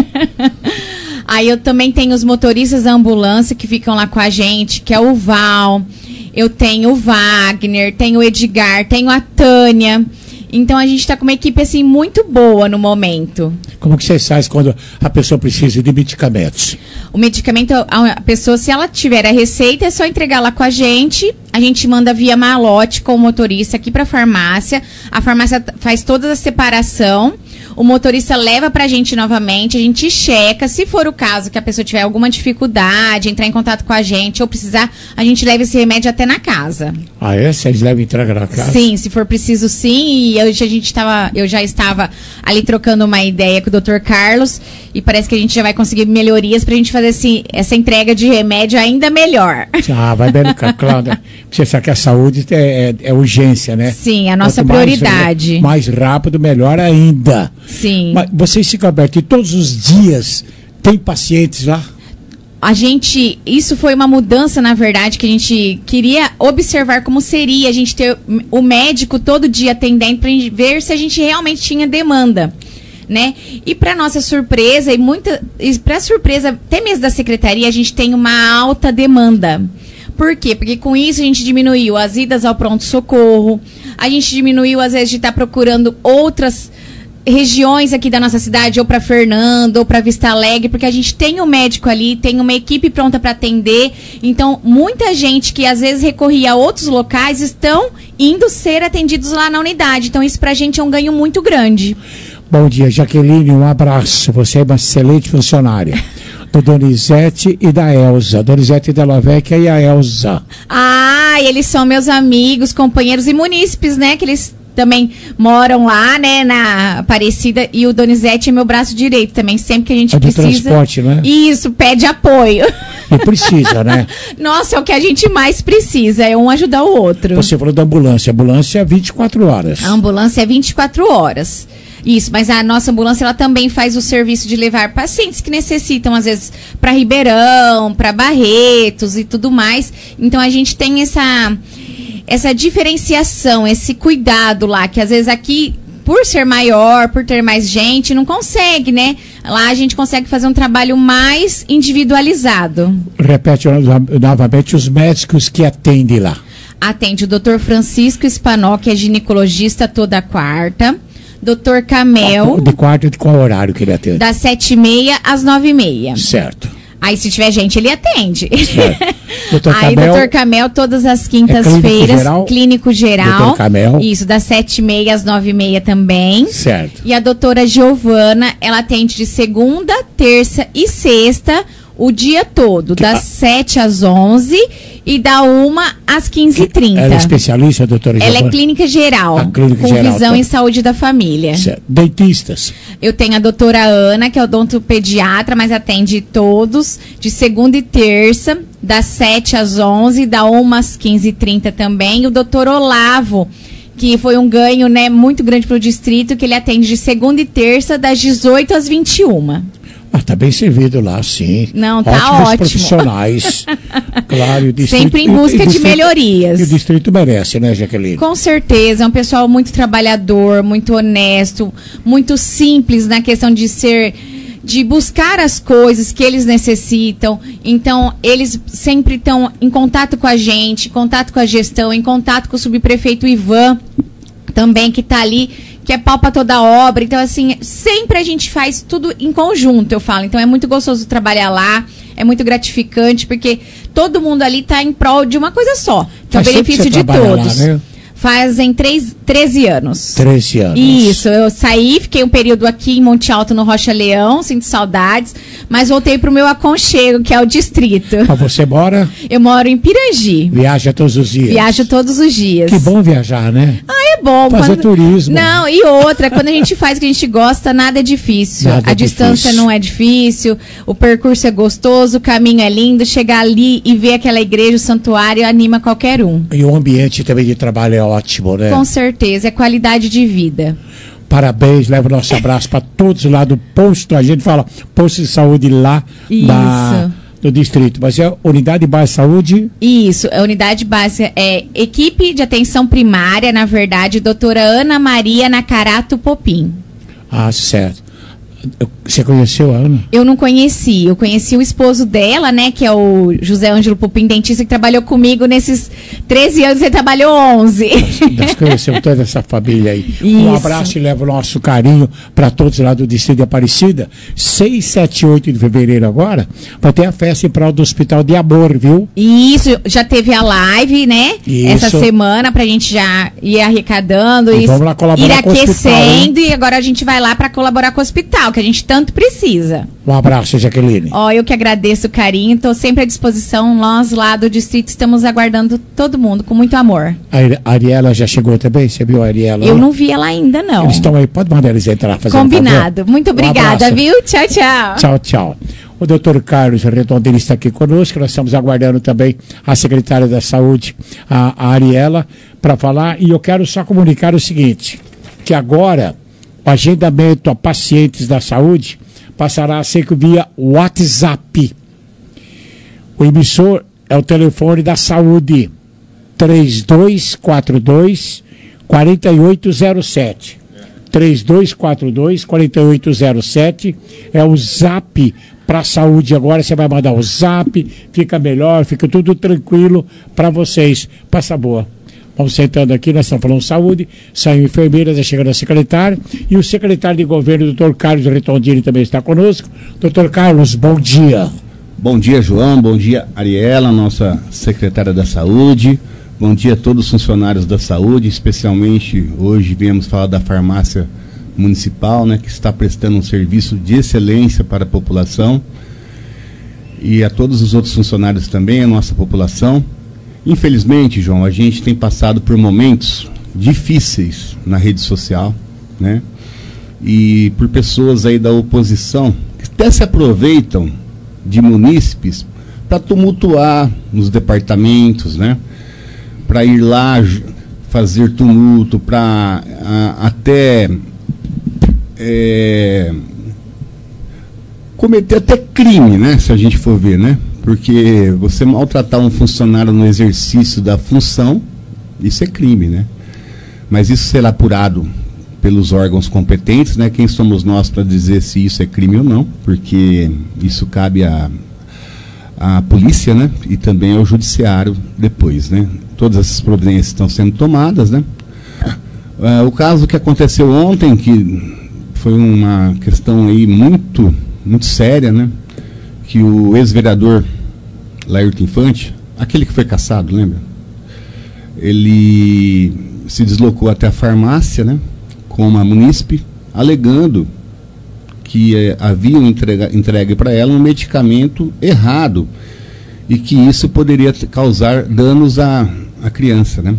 Aí eu também tenho os motoristas da ambulância que ficam lá com a gente, que é o Val, eu tenho o Wagner, tenho o Edgar, tenho a Tânia. Então a gente está com uma equipe assim muito boa no momento. Como que vocês fazem quando a pessoa precisa de medicamentos? O medicamento, a pessoa, se ela tiver a receita, é só entregar lá com a gente. A gente manda via malote com o motorista aqui para a farmácia. A farmácia faz toda a separação. O motorista leva pra gente novamente, a gente checa. Se for o caso que a pessoa tiver alguma dificuldade, entrar em contato com a gente ou precisar, a gente leva esse remédio até na casa. Ah, é? Vocês levam entrega na casa? Sim, se for preciso, sim. E hoje a gente tava, eu já estava ali trocando uma ideia com o doutor Carlos e parece que a gente já vai conseguir melhorias pra gente fazer esse, essa entrega de remédio ainda melhor. Ah, vai bem, Cláudia. Você sabe que a saúde é, é, é urgência, né? Sim, a nossa Quanto mais, prioridade. Mais rápido, melhor ainda. Sim. Mas vocês ficam abertos e todos os dias tem pacientes lá? A gente, isso foi uma mudança, na verdade, que a gente queria observar como seria a gente ter o médico todo dia atendendo para ver se a gente realmente tinha demanda. né? E para nossa surpresa, e muita, e para surpresa até mesmo da secretaria, a gente tem uma alta demanda. Por quê? Porque com isso a gente diminuiu as idas ao pronto-socorro, a gente diminuiu, às vezes, de estar procurando outras regiões aqui da nossa cidade, ou para Fernando, ou para Vista Alegre, porque a gente tem um médico ali, tem uma equipe pronta para atender. Então, muita gente que às vezes recorria a outros locais estão indo ser atendidos lá na unidade. Então, isso para a gente é um ganho muito grande. Bom dia, Jaqueline, um abraço. Você é uma excelente funcionária. Do Donizete e da Elza. Donizete Della Vecchia e a Elza. Ah, eles são meus amigos, companheiros e munícipes, né? Que eles também moram lá, né, na Aparecida. E o Donizete é meu braço direito também. Sempre que a gente é de precisa. Transporte, né? Isso, pede apoio. E precisa, né? Nossa, é o que a gente mais precisa, é um ajudar o outro. Você falou da ambulância. A ambulância é vinte e quatro horas. A ambulância é vinte e quatro horas. Isso, mas a nossa ambulância ela também faz o serviço de levar pacientes que necessitam, às vezes, para Ribeirão, para Barretos e tudo mais. Então a gente tem essa, essa diferenciação, esse cuidado lá, que às vezes aqui, por ser maior, por ter mais gente, não consegue, né? Lá a gente consegue fazer um trabalho mais individualizado. Repete novamente os médicos que atendem lá. Atende o doutor Francisco Spanó, que é ginecologista toda quarta. doutor Camel. De quarta, de qual horário que ele atende? Das sete e meia às nove e meia. Certo. Aí, se tiver gente, ele atende. Certo. doutor Aí, Camel, doutor Camel, todas as quintas-feiras. É clínico geral. doutor Camel. Isso, das sete e meia às nove e meia também. Certo. E a doutora Giovana, ela atende de segunda, terça e sexta, o dia todo, das sete às onze e da uma às quinze e trinta. Ela é especialista, doutora Giovana? Ela é clínica geral, a clínica com geral, visão tá. em saúde da família. Certo. Dentistas? Eu tenho a doutora Ana, que é odontopediatra, mas atende todos, de segunda e terça, das sete às onze, da uma às quinze e trinta também. E o doutor Olavo, que foi um ganho, né, muito grande para o distrito, que ele atende de segunda e terça, das dezoito às vinte e uma. Ah, tá bem servido lá, sim. Não, tá Ótimos ótimo. profissionais. Claro, e o distrito, sempre em busca e, e de distrito, melhorias. E o distrito merece, né, Jaqueline? Com certeza, é um pessoal muito trabalhador, muito honesto, muito simples na questão de ser, de buscar as coisas que eles necessitam. Então, eles sempre estão em contato com a gente, em contato com a gestão, em contato com o subprefeito Ivan, também, que está ali, que é pau para toda a obra. Então, assim, sempre a gente faz tudo em conjunto, eu falo. Então, é muito gostoso trabalhar lá, é muito gratificante, porque todo mundo ali está em prol de uma coisa só, que é o benefício de todos. Lá, né? Fazem três, treze anos. treze anos. Isso, eu saí, fiquei um período aqui em Monte Alto, no Rocha Leão, sinto saudades, mas voltei pro meu aconchego, que é o distrito. Mas você mora? Eu moro em Pirangi. Viaja todos os dias? Viajo todos os dias. Que bom viajar, né? Ah, é bom. Fazer quando... turismo. Não, e outra, quando a gente faz o que a gente gosta, nada é difícil. Nada a é distância difícil. não é difícil, o percurso é gostoso, o caminho é lindo, chegar ali e ver aquela igreja, o santuário, anima qualquer um. E o ambiente também de trabalho é ótimo, né? Com certeza, é qualidade de vida. Parabéns, leva o nosso abraço para todos lá do posto, a gente fala posto de saúde lá da, do distrito, mas é unidade básica de saúde? Isso, a unidade básica é equipe de atenção primária, na verdade, doutora Ana Maria Nakarato Popim. Ah, certo. Você conheceu a Ana? Eu não conheci, eu conheci o esposo dela, né, que é o José Ângelo Popim, dentista, que trabalhou comigo nesses treze anos, ele trabalhou onze. Nós conhecemos toda essa família aí. Isso. Um abraço e leva o nosso carinho para todos lá do distrito de Aparecida. seis, sete e oito de fevereiro agora, vai ter a festa em prol do Hospital de Amor, viu? Isso, já teve a live, né, Isso. essa semana, pra gente já ir arrecadando, E ir, vamos lá colaborar ir com o hospital, aquecendo, e agora a gente vai lá para colaborar com o hospital, que a gente tanto precisa. Um abraço, Jaqueline. Ó, eu que agradeço o carinho, estou sempre à disposição. Nós lá do distrito estamos aguardando todo mundo com muito amor. A Ariela já chegou também? Você viu a Ariela? Eu não vi ela ainda, não. Eles estão aí, pode mandar eles entrar fazer Combinado. Um favor? Muito obrigada, Um viu? Tchau, tchau. Tchau, tchau. O doutor Carlos Redondini está aqui conosco. Nós estamos aguardando também a secretária da Saúde, a, a Ariela, para falar. E eu quero só comunicar o seguinte, que agora o agendamento a pacientes da saúde passará a ser via WhatsApp. O emissor é o telefone da saúde, três dois quatro dois, quatro oito zero sete. três dois quatro dois, quatro oito zero sete, é o zap para a saúde agora, você vai mandar o zap, fica melhor, fica tudo tranquilo para vocês. Passa boa. Vamos sentando aqui, nós estamos falando de saúde, saiu enfermeira, já chegando a secretária, e o secretário de governo, doutor Carlos Retondini, também está conosco. doutor Carlos, bom dia. Bom dia, João, bom dia, Ariela, nossa secretária da saúde, bom dia a todos os funcionários da saúde, especialmente hoje viemos falar da farmácia municipal, né, que está prestando um serviço de excelência para a população, e a todos os outros funcionários também, a nossa população. Infelizmente, João, a gente tem passado por momentos difíceis na rede social, né? E por pessoas aí da oposição que até se aproveitam de munícipes para tumultuar nos departamentos, né? Para ir lá fazer tumulto, para até é, cometer até crime, né? Se a gente for ver, né? Porque você maltratar um funcionário no exercício da função, isso é crime, né? Mas isso será apurado pelos órgãos competentes, né? Quem somos nós para dizer se isso é crime ou não, porque isso cabe à à polícia, né? E também ao judiciário depois, né? Todas essas providências estão sendo tomadas, né? Uh, o caso que aconteceu ontem, que foi uma questão aí muito, muito séria, né? Que o ex-vereador Laírton Infante, aquele que foi cassado, lembra? Ele se deslocou até a farmácia, né, com uma munícipe, alegando que eh, haviam entrega, entregue para ela um medicamento errado e que isso poderia causar danos à, à criança, né?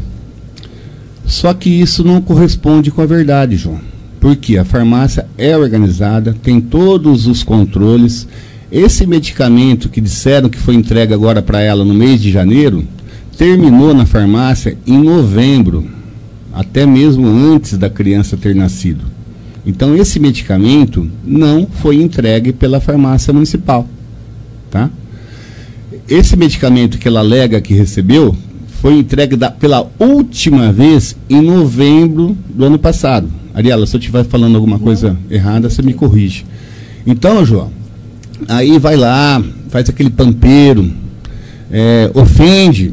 Só que isso não corresponde com a verdade, João, porque a farmácia é organizada, tem todos os controles. Esse medicamento que disseram que foi entregue agora para ela no mês de janeiro, terminou na farmácia em novembro, até mesmo antes da criança ter nascido. Então esse medicamento não foi entregue pela farmácia municipal, tá? Esse medicamento que ela alega que recebeu, foi entregue da, pela última vez em novembro do ano passado. Ariela, se eu estiver falando alguma coisa errada, você me corrige. Então, João, aí vai lá, faz aquele pampeiro, é, ofende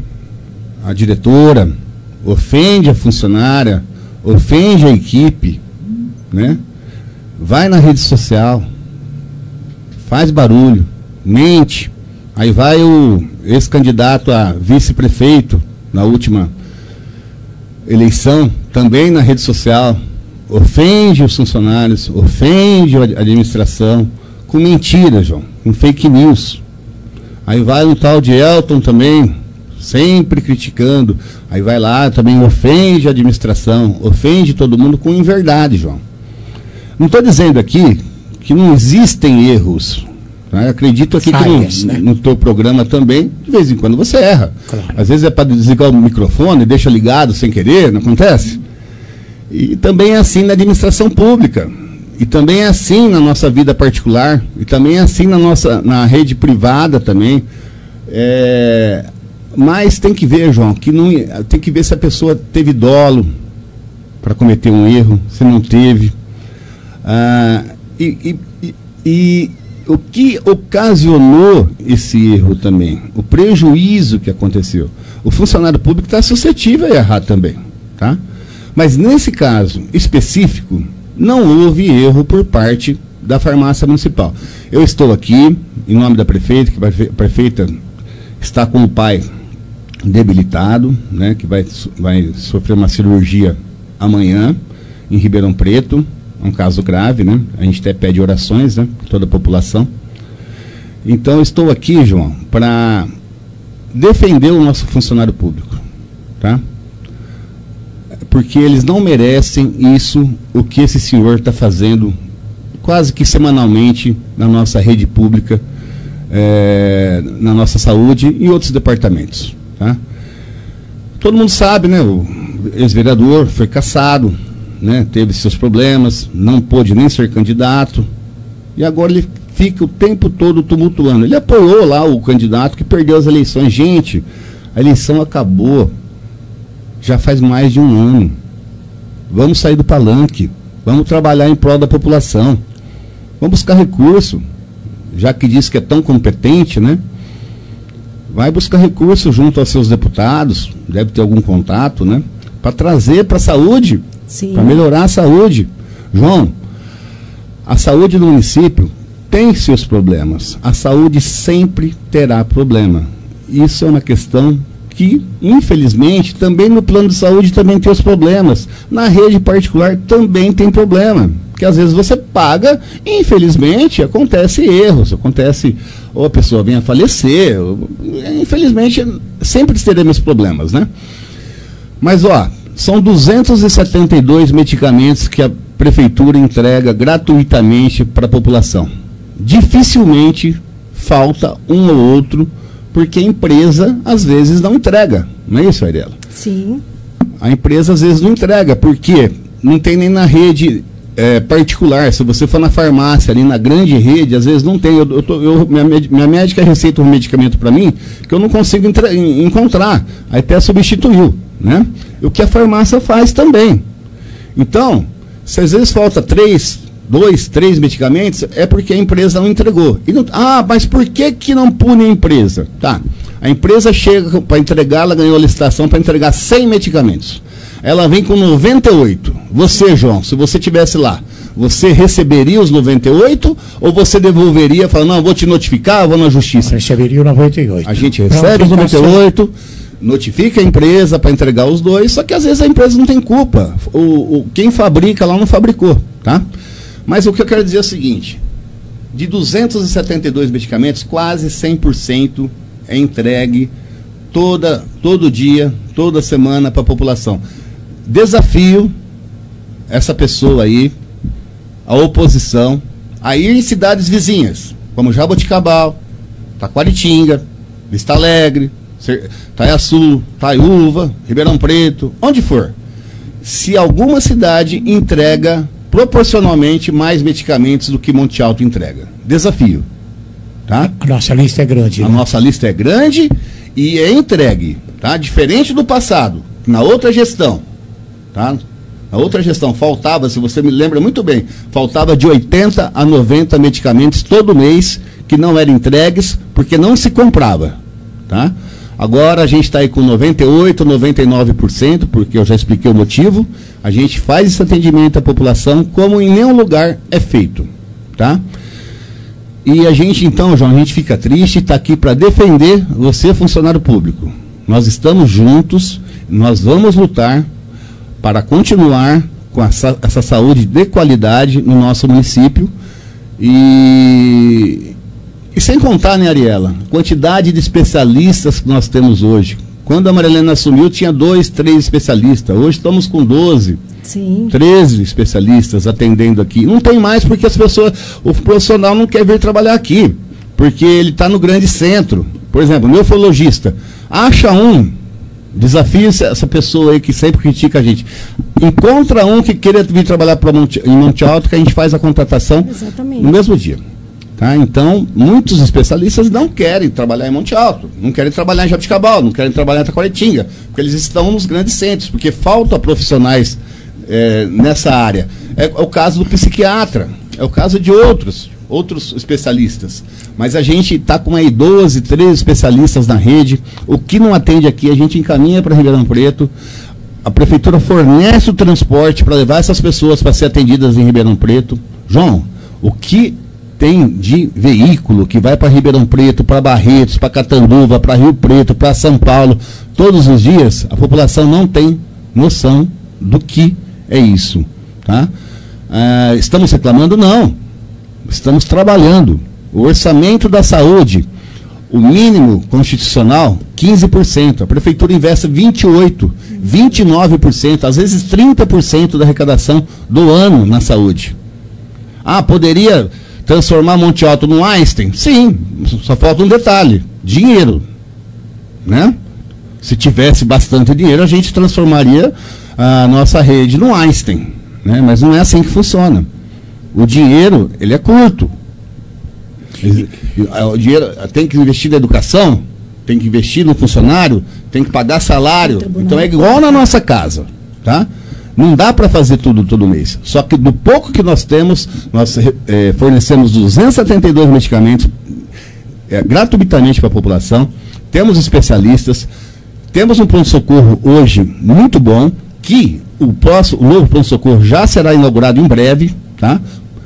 a diretora, ofende a funcionária, ofende a equipe, né? Vai na rede social, faz barulho, mente. Aí vai o ex-candidato a vice-prefeito na última eleição, também na rede social, ofende os funcionários, ofende a administração, com mentira, João, com fake news. Aí vai um tal de Elton também, sempre criticando. Aí vai lá, também ofende a administração, ofende todo mundo com inverdade, João. Não estou dizendo aqui que não existem erros. Tá? Acredito aqui Falhas, que no, né? no teu programa também, de vez em quando você erra. Claro. Às vezes é para desligar o microfone, deixa ligado sem querer, não acontece? E também é assim na administração pública. E também é assim na nossa vida particular, e também é assim na nossa na rede privada também. É, mas tem que ver, João, que não, tem que ver se a pessoa teve dolo para cometer um erro, se não teve. Ah, e, e, e o que ocasionou esse erro também, o prejuízo que aconteceu. O funcionário público está suscetível a errar também, tá? Mas nesse caso específico, não houve erro por parte da farmácia municipal. Eu estou aqui, em nome da prefeita, que a prefeita está com o pai debilitado, né, que vai, vai sofrer uma cirurgia amanhã, em Ribeirão Preto, um caso grave, né? A gente até pede orações, né, por toda a população. Então, eu estou aqui, João, para defender o nosso funcionário público, tá? Porque eles não merecem isso, o que esse senhor está fazendo quase que semanalmente na nossa rede pública, é, na nossa saúde e outros departamentos, tá? Todo mundo sabe, né? O ex-vereador foi cassado, né? Teve seus problemas, não pôde nem ser candidato, e agora ele fica o tempo todo tumultuando. Ele apoiou lá o candidato que perdeu as eleições. Gente, a eleição acabou já faz mais de um ano. Vamos sair do palanque, Vamos trabalhar em prol da população. Vamos buscar recurso. Já que diz que é tão competente, né? Vai buscar recurso junto aos seus deputados, deve ter algum contato, né? Para trazer para a saúde, para melhorar a saúde. João, a saúde do município tem seus problemas. A saúde sempre terá problema. Isso é uma questão que, infelizmente, também no plano de saúde também tem os problemas. Na rede particular também tem problema. Porque às vezes você paga e, infelizmente, acontece erros, acontece, ou a pessoa vem a falecer, ou, infelizmente, sempre teremos problemas, né? Mas, ó, são duzentos e setenta e dois medicamentos que a prefeitura entrega gratuitamente para a população. Dificilmente falta um ou outro, porque a empresa, às vezes, não entrega. Não é isso, Airela? Sim. A empresa, às vezes, não entrega, porque não tem nem na rede... É, particular. Se você for na farmácia, ali na grande rede, às vezes não tem. Eu, eu, tô, eu minha, minha médica receita um medicamento para mim que eu não consigo entra, encontrar. Aí até substituiu, né? O que a farmácia faz também. Então, se às vezes falta três, dois, três medicamentos, é porque a empresa não entregou. E não, ah, mas por que que não pune a empresa? Tá. A empresa chega para entregar, ela ganhou a licitação para entregar cem medicamentos. Ela vem com noventa e oito. Você, João, se você estivesse lá, você receberia os noventa e oito ou você devolveria, falando, não, vou te notificar, vou na justiça? Receberia o noventa e oito. A gente recebe os noventa e oito, notifica a empresa para entregar os dois, só que às vezes a empresa não tem culpa. O, o, quem fabrica lá não fabricou, tá? Mas o que eu quero dizer é o seguinte, de duzentos e setenta e dois medicamentos, quase cem por cento é entregue toda, todo dia, toda semana para a população. Desafio essa pessoa aí, a oposição, a ir em cidades vizinhas, como Jaboticabal, Taquaritinga, Vista Alegre, Taiaçu, Taiúva, Ribeirão Preto, onde for. Se alguma cidade entrega proporcionalmente mais medicamentos do que Monte Alto entrega. Desafio. Tá? A nossa lista é grande. A né? nossa lista é grande e é entregue. Tá? Diferente do passado, na outra gestão. Tá? Na outra gestão faltava, se você me lembra muito bem, faltava de oitenta a noventa medicamentos todo mês que não eram entregues porque não se comprava. Tá? Agora a gente está aí com noventa e oito, noventa e nove por cento, porque eu já expliquei o motivo. A gente faz esse atendimento à população como em nenhum lugar é feito. Tá? E a gente então, João, a gente fica triste, está aqui para defender você, funcionário público. Nós estamos juntos, nós vamos lutar para continuar com essa, essa saúde de qualidade no nosso município e, e sem contar, né, Ariela, a quantidade de especialistas que nós temos hoje. Quando a Marilena assumiu, tinha dois, três especialistas. Hoje estamos com doze, Sim. treze especialistas atendendo aqui. Não tem mais porque as pessoas, o profissional não quer vir trabalhar aqui, porque ele está no grande centro. Por exemplo, nefrologista, acha um, desafia essa pessoa aí que sempre critica a gente. Encontra um que queira vir trabalhar pra Monte, em Monte Alto, que a gente faz a contratação Exatamente. no mesmo dia. Tá? Então, muitos especialistas não querem trabalhar em Monte Alto, não querem trabalhar em Jaboticabal, não querem trabalhar em Taquaritinga, porque eles estão nos grandes centros, porque falta profissionais é, nessa área. É, é o caso do psiquiatra, é o caso de outros, outros especialistas. Mas a gente está com aí doze, treze especialistas na rede. O que não atende aqui, a gente encaminha para Ribeirão Preto. A prefeitura fornece o transporte para levar essas pessoas para ser atendidas em Ribeirão Preto. João, o que tem de veículo que vai para Ribeirão Preto, para Barretos, para Catanduva, para Rio Preto, para São Paulo, todos os dias, a população não tem noção do que é isso. Tá? Ah, estamos reclamando? Não. Estamos trabalhando. O orçamento da saúde, o mínimo constitucional, quinze por cento. A prefeitura investe vinte e oito por cento, vinte e nove por cento, às vezes trinta por cento da arrecadação do ano na saúde. Ah, poderia transformar Monte Alto no Einstein? Sim, só falta um detalhe, dinheiro. Né? Se tivesse bastante dinheiro, a gente transformaria a nossa rede no Einstein. Né? Mas não é assim que funciona. O dinheiro, ele é curto. O dinheiro tem que investir na educação, tem que investir no funcionário, tem que pagar salário. Então é igual na nossa casa, tá? Não dá para fazer tudo todo mês. Só que do pouco que nós temos, nós é, fornecemos duzentos e setenta e dois medicamentos é, gratuitamente para a população. Temos especialistas, temos um pronto-socorro hoje muito bom, que o, próximo, o novo pronto-socorro já será inaugurado em breve, tá?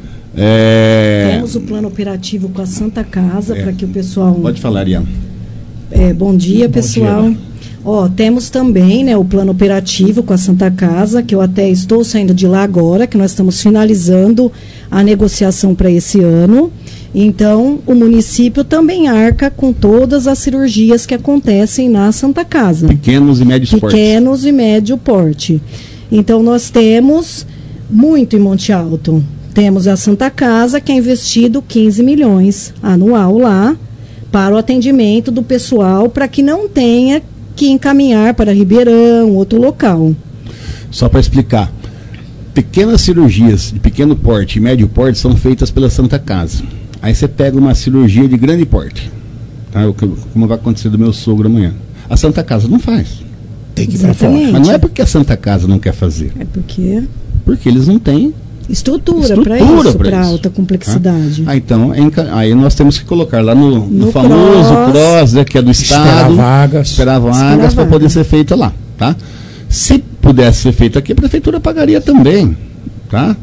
É... Temos o plano operativo com a Santa Casa, é. para que o pessoal... Pode falar, Ariana. É, bom dia, bom pessoal. Dia. Ó, temos também, né, o plano operativo com a Santa Casa, que eu até estou saindo de lá agora, que nós estamos finalizando a negociação para esse ano. Então, o município também arca com todas as cirurgias que acontecem na Santa Casa. Pequenos e médios porte. Pequenos e médio porte. Então, nós temos muito em Monte Alto. Temos a Santa Casa, que é investido quinze milhões anual lá, para o atendimento do pessoal, para que não tenha que encaminhar para Ribeirão, outro local. Só para explicar, pequenas cirurgias de pequeno porte e médio porte são feitas pela Santa Casa. Aí você pega uma cirurgia de grande porte, tá? Como vai acontecer do meu sogro amanhã. A Santa Casa não faz. Tem que ir para fora. Mas não é porque a Santa Casa não quer fazer. É porque... Porque eles não têm estrutura para isso, para alta complexidade. Ah, então, aí nós temos que colocar lá no, no, no famoso cross, cross né, que é do Estado. Esperar vagas. Esperar vagas para poder ser feita lá, tá? Se pudesse ser feito aqui, a prefeitura pagaria também, tá?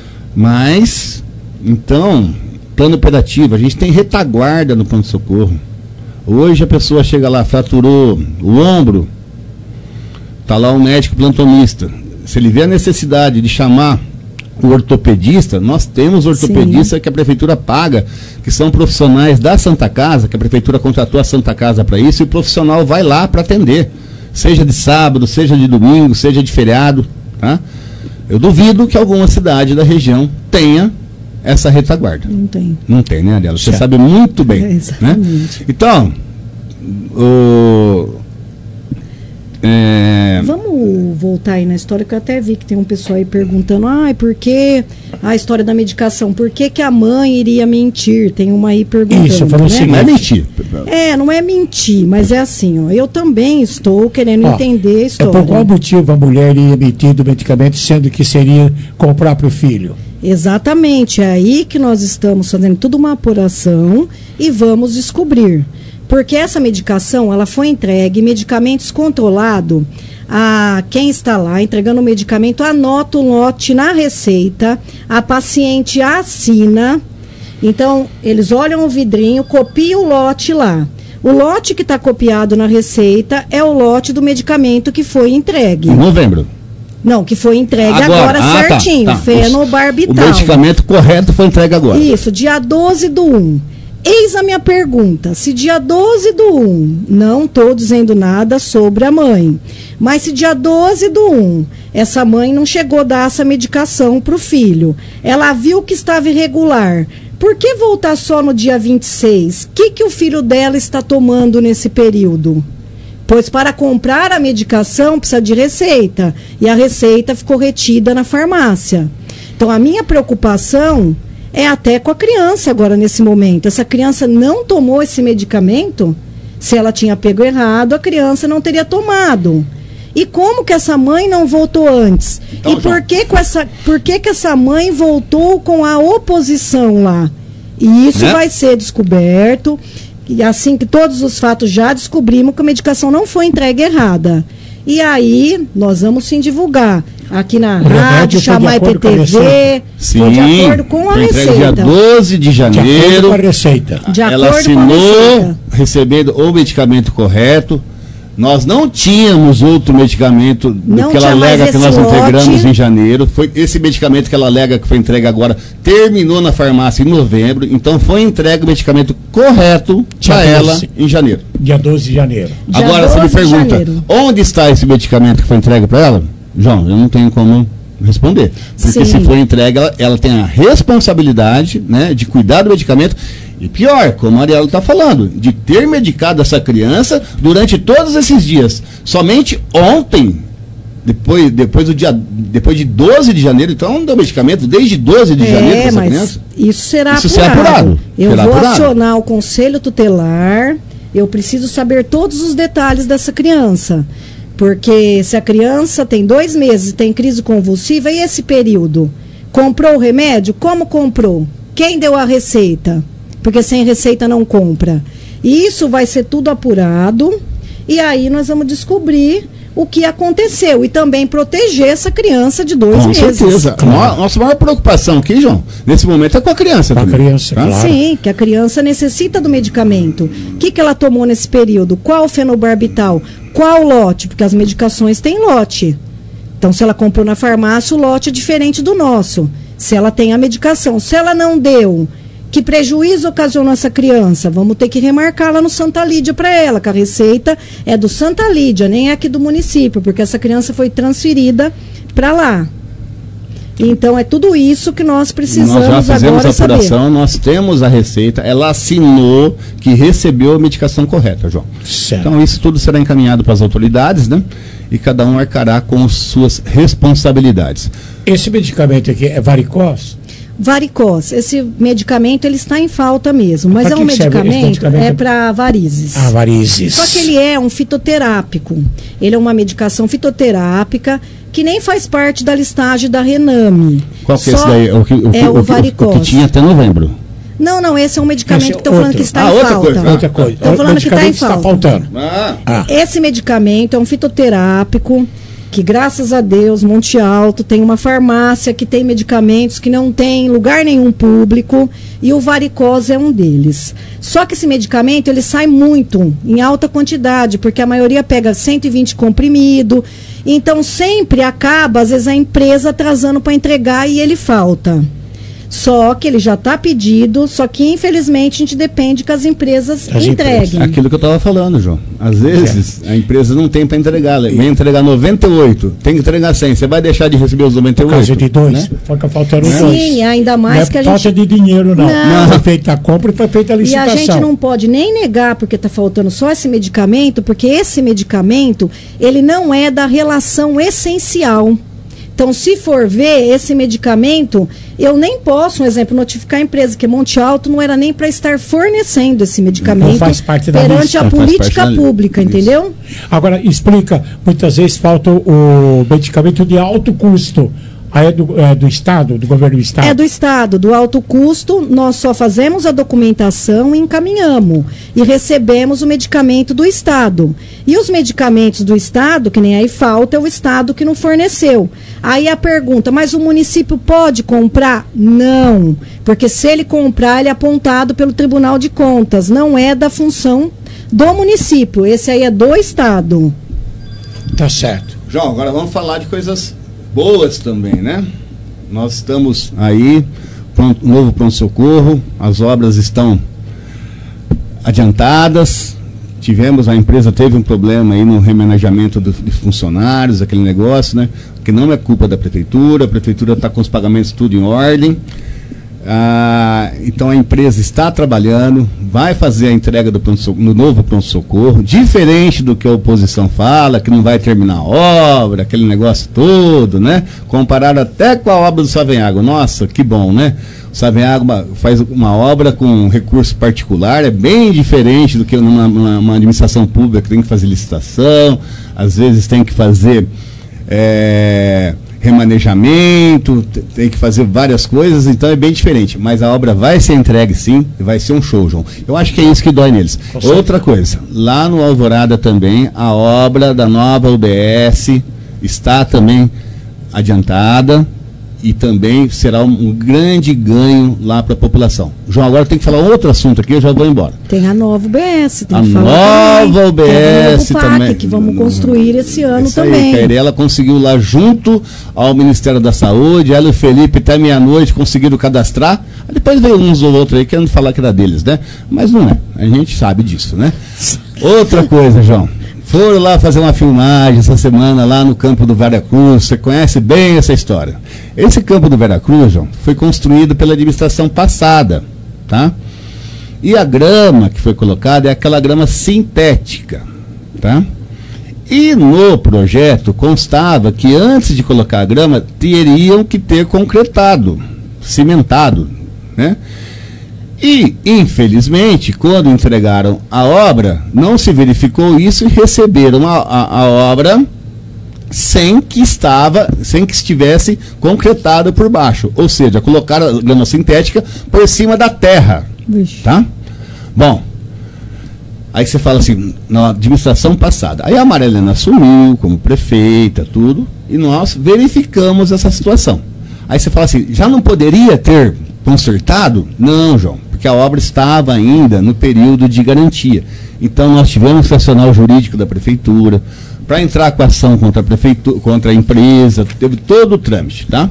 Mas, então, plano operativo, a gente tem retaguarda no pronto-socorro. Hoje a pessoa chega lá, fraturou o ombro, tá lá o médico plantonista. Se ele vê a necessidade de chamar o ortopedista, nós temos ortopedista Sim. que a prefeitura paga, que são profissionais da Santa Casa, que a prefeitura contratou a Santa Casa para isso, e o profissional vai lá para atender, seja de sábado, seja de domingo, seja de feriado, tá? Eu duvido que alguma cidade da região tenha essa retaguarda. Não tem. Não tem, né, Adela? Você certo. Sabe muito bem. É, exatamente. Né? Então, o... É... Vamos voltar aí na história, que eu até vi que tem um pessoal aí perguntando, ah, por que a história da medicação, por que que a mãe iria mentir? Tem uma aí perguntando. Isso, falando né? assim, não é mentir. É, não é mentir, mas é assim, ó, eu também estou querendo ó, entender a história. É por qual motivo a mulher iria mentir do medicamento, sendo que seria comprar para o filho? Exatamente, é aí que nós estamos fazendo toda uma apuração e vamos descobrir. Porque essa medicação, ela foi entregue, medicamentos controlados, a quem está lá entregando o medicamento anota o lote na receita, a paciente assina, então eles olham o vidrinho, copiam o lote lá. O lote que está copiado na receita é o lote do medicamento que foi entregue. Em novembro. Não, que foi entregue agora, agora ah, certinho, tá, tá. fenobarbital. O medicamento correto foi entregue agora. Isso, dia doze do um. Eis a minha pergunta, se dia doze do um, não estou dizendo nada sobre a mãe, mas se dia doze do um, essa mãe não chegou a dar essa medicação para o filho, ela viu que estava irregular, por que voltar só no dia vinte e seis? O que, que o filho dela está tomando nesse período? Pois para comprar a medicação precisa de receita, e a receita ficou retida na farmácia. Então a minha preocupação... é até com a criança agora nesse momento. Essa criança não tomou esse medicamento, se ela tinha pego errado, a criança não teria tomado. E como que essa mãe não voltou antes? Então, e por que, com essa, por que que essa mãe voltou com a oposição lá? E isso né? vai ser descoberto, e assim que todos os fatos já descobrimos que a medicação não foi entregue errada. E aí, nós vamos sim divulgar aqui na o rádio, chamar a I P T V, sim, foi de acordo com a receita. Dia doze de janeiro, de acordo com a receita. De ela assinou recebendo o medicamento correto. Nós não tínhamos outro medicamento do que ela alega que nós integramos lote. Em janeiro. Foi esse medicamento que ela alega que foi entregue agora, terminou na farmácia em novembro, então foi entregue o medicamento correto para ela em janeiro. Dia doze de janeiro. Dia agora você me pergunta, onde está esse medicamento que foi entregue para ela? João, eu não tenho como responder. Porque Sim. se for entregue, ela, ela tem a responsabilidade, né, de cuidar do medicamento. E pior, como a Ariela está falando, de ter medicado essa criança durante todos esses dias. Somente ontem, depois, depois, do dia, depois de doze de janeiro, então não deu medicamento desde doze de é, janeiro para essa mas criança? Isso será isso apurado. Será apurado. Eu será vou apurado. acionar o conselho tutelar, eu preciso saber todos os detalhes dessa criança. Porque se a criança tem dois meses e tem crise convulsiva, e esse período? Comprou o remédio? Como comprou? Quem deu a receita? Porque sem receita não compra. E isso vai ser tudo apurado, e aí nós vamos descobrir o que aconteceu e também proteger essa criança de dois com meses. Com certeza. Claro. Nossa maior preocupação aqui, João, nesse momento é com a criança. Com também, a criança, tá? claro. Sim, que a criança necessita do medicamento. O que, que ela tomou nesse período? Qual fenobarbital? Qual lote? Porque as medicações têm lote. Então, se ela comprou na farmácia, o lote é diferente do nosso. Se ela tem a medicação. Se ela não deu, que prejuízo ocasionou essa criança? Vamos ter que remarcar lá no Santa Lídia para ela, que a receita é do Santa Lídia, nem é aqui do município, porque essa criança foi transferida para lá. Então, é tudo isso que nós precisamos agora saber. Nós já fizemos a apuração, saber. Nós temos a receita, ela assinou que recebeu a medicação correta, João. Certo. Então, isso tudo será encaminhado para as autoridades, né? E cada um arcará com suas responsabilidades. Esse medicamento aqui é varicose? Varicose. Esse medicamento ele está em falta mesmo, mas pra é um que serve? medicamento, medicamento é para varizes. Ah, varizes. Só que ele é um fitoterápico. Ele é uma medicação fitoterápica que nem faz parte da listagem da Rename. Qual que é Só esse daí? O que, o, é o, o, o, varicose. O que tinha até novembro. Não, não, esse é um medicamento Esse que estão outro. falando que está ah, em outra falta. Coisa. Outra coisa. Estão falando que está em está falta. faltando. Ah. Ah. Esse medicamento é um fitoterápico que, graças a Deus, Monte Alto tem uma farmácia que tem medicamentos que não tem em lugar nenhum público, e o varicose é um deles. Só que esse medicamento ele sai muito, em alta quantidade, porque a maioria pega cento e vinte comprimido, então sempre acaba, às vezes, a empresa atrasando para entregar e ele falta. Só que ele já está pedido, só que infelizmente a gente depende que as empresas As entreguem. empresas. Aquilo que eu estava falando, João. Às vezes a empresa não tem para entregar. Vem entregar noventa e oito, tem que entregar cem. Você vai deixar de receber os noventa e oito? Por causa de dois, né? fica faltando Sim, dois. ainda mais não é que a falta gente... de dinheiro, não. Não. Foi feita a compra e foi feita a E licitação. a gente não pode nem negar porque está faltando só esse medicamento, porque esse medicamento, ele não é da relação essencial. Então, se for ver esse medicamento, eu nem posso, um exemplo, notificar a empresa que Monte Alto não era nem para estar fornecendo esse medicamento Não faz parte da perante lista, a faz política parte da pública, lista. entendeu? Agora, explica, muitas vezes falta o medicamento de alto custo. Aí é do, é do Estado, do governo do Estado? É do Estado, do alto custo, nós só fazemos a documentação e encaminhamos. E recebemos o medicamento do Estado. E os medicamentos do Estado, que nem aí falta, é o Estado que não forneceu. Aí a pergunta, mas o município pode comprar? Não, porque se ele comprar, ele é apontado pelo Tribunal de Contas, não é da função do município, esse aí é do Estado. Tá certo. João, agora vamos falar de coisas boas também, né? Nós estamos aí, pronto, novo pronto-socorro, as obras estão adiantadas. Tivemos, a empresa teve um problema aí no remanejamento do, de funcionários, aquele negócio, né? Que não é culpa da prefeitura, a prefeitura está com os pagamentos tudo em ordem. Ah, então a empresa está trabalhando, vai fazer a entrega do, pronto, do novo pronto-socorro, diferente do que a oposição fala, que não vai terminar a obra, aquele negócio todo, né? Comparado até com a obra do Savenhago. Nossa, que bom, né? O Savenhago faz uma obra com recurso particular, é bem diferente do que numa, numa administração pública que tem que fazer licitação, às vezes tem que fazer é, remanejamento, tem que fazer várias coisas, então é bem diferente. Mas a obra vai ser entregue sim, e vai ser um show, João. Eu acho que é isso que dói neles. Outra coisa, lá no Alvorada também, a obra da nova U B S está também adiantada e também será um, um grande ganho lá para a população. João, agora tem que falar outro assunto aqui, eu já vou embora. Tem a nova U B S, tem a que falar nova também. U B S Tem o novo P A C, também. que vamos construir esse ano Isso também. aí, Cairela conseguiu lá junto ao Ministério da Saúde, ela e o Felipe até meia-noite conseguiram cadastrar, aí depois veio uns ou outros aí querendo falar que era deles, né? Mas não é, a gente sabe disso, né? Outra coisa, João, foram lá fazer uma filmagem essa semana lá no campo do Veracruz, você conhece bem essa história. Esse campo do Veracruz, João, foi construído pela administração passada, tá? E a grama que foi colocada é aquela grama sintética, tá? E no projeto constava que antes de colocar a grama, teriam que ter concretado, cimentado, né? E, infelizmente, quando entregaram a obra, não se verificou isso e receberam a, a, a obra sem que estava, sem que estivesse concretada por baixo. Ou seja, colocaram a grama sintética por cima da terra. Vixe. Tá? Bom, aí você fala assim, na administração passada. Aí a Marilena assumiu como prefeita, tudo, e nós verificamos essa situação. Aí você fala assim, já não poderia ter consertado? Não, João, porque a obra estava ainda no período de garantia. Então nós tivemos que acionar o jurídico da prefeitura para entrar com a ação contra a prefeitura, contra a empresa, teve todo o trâmite, tá?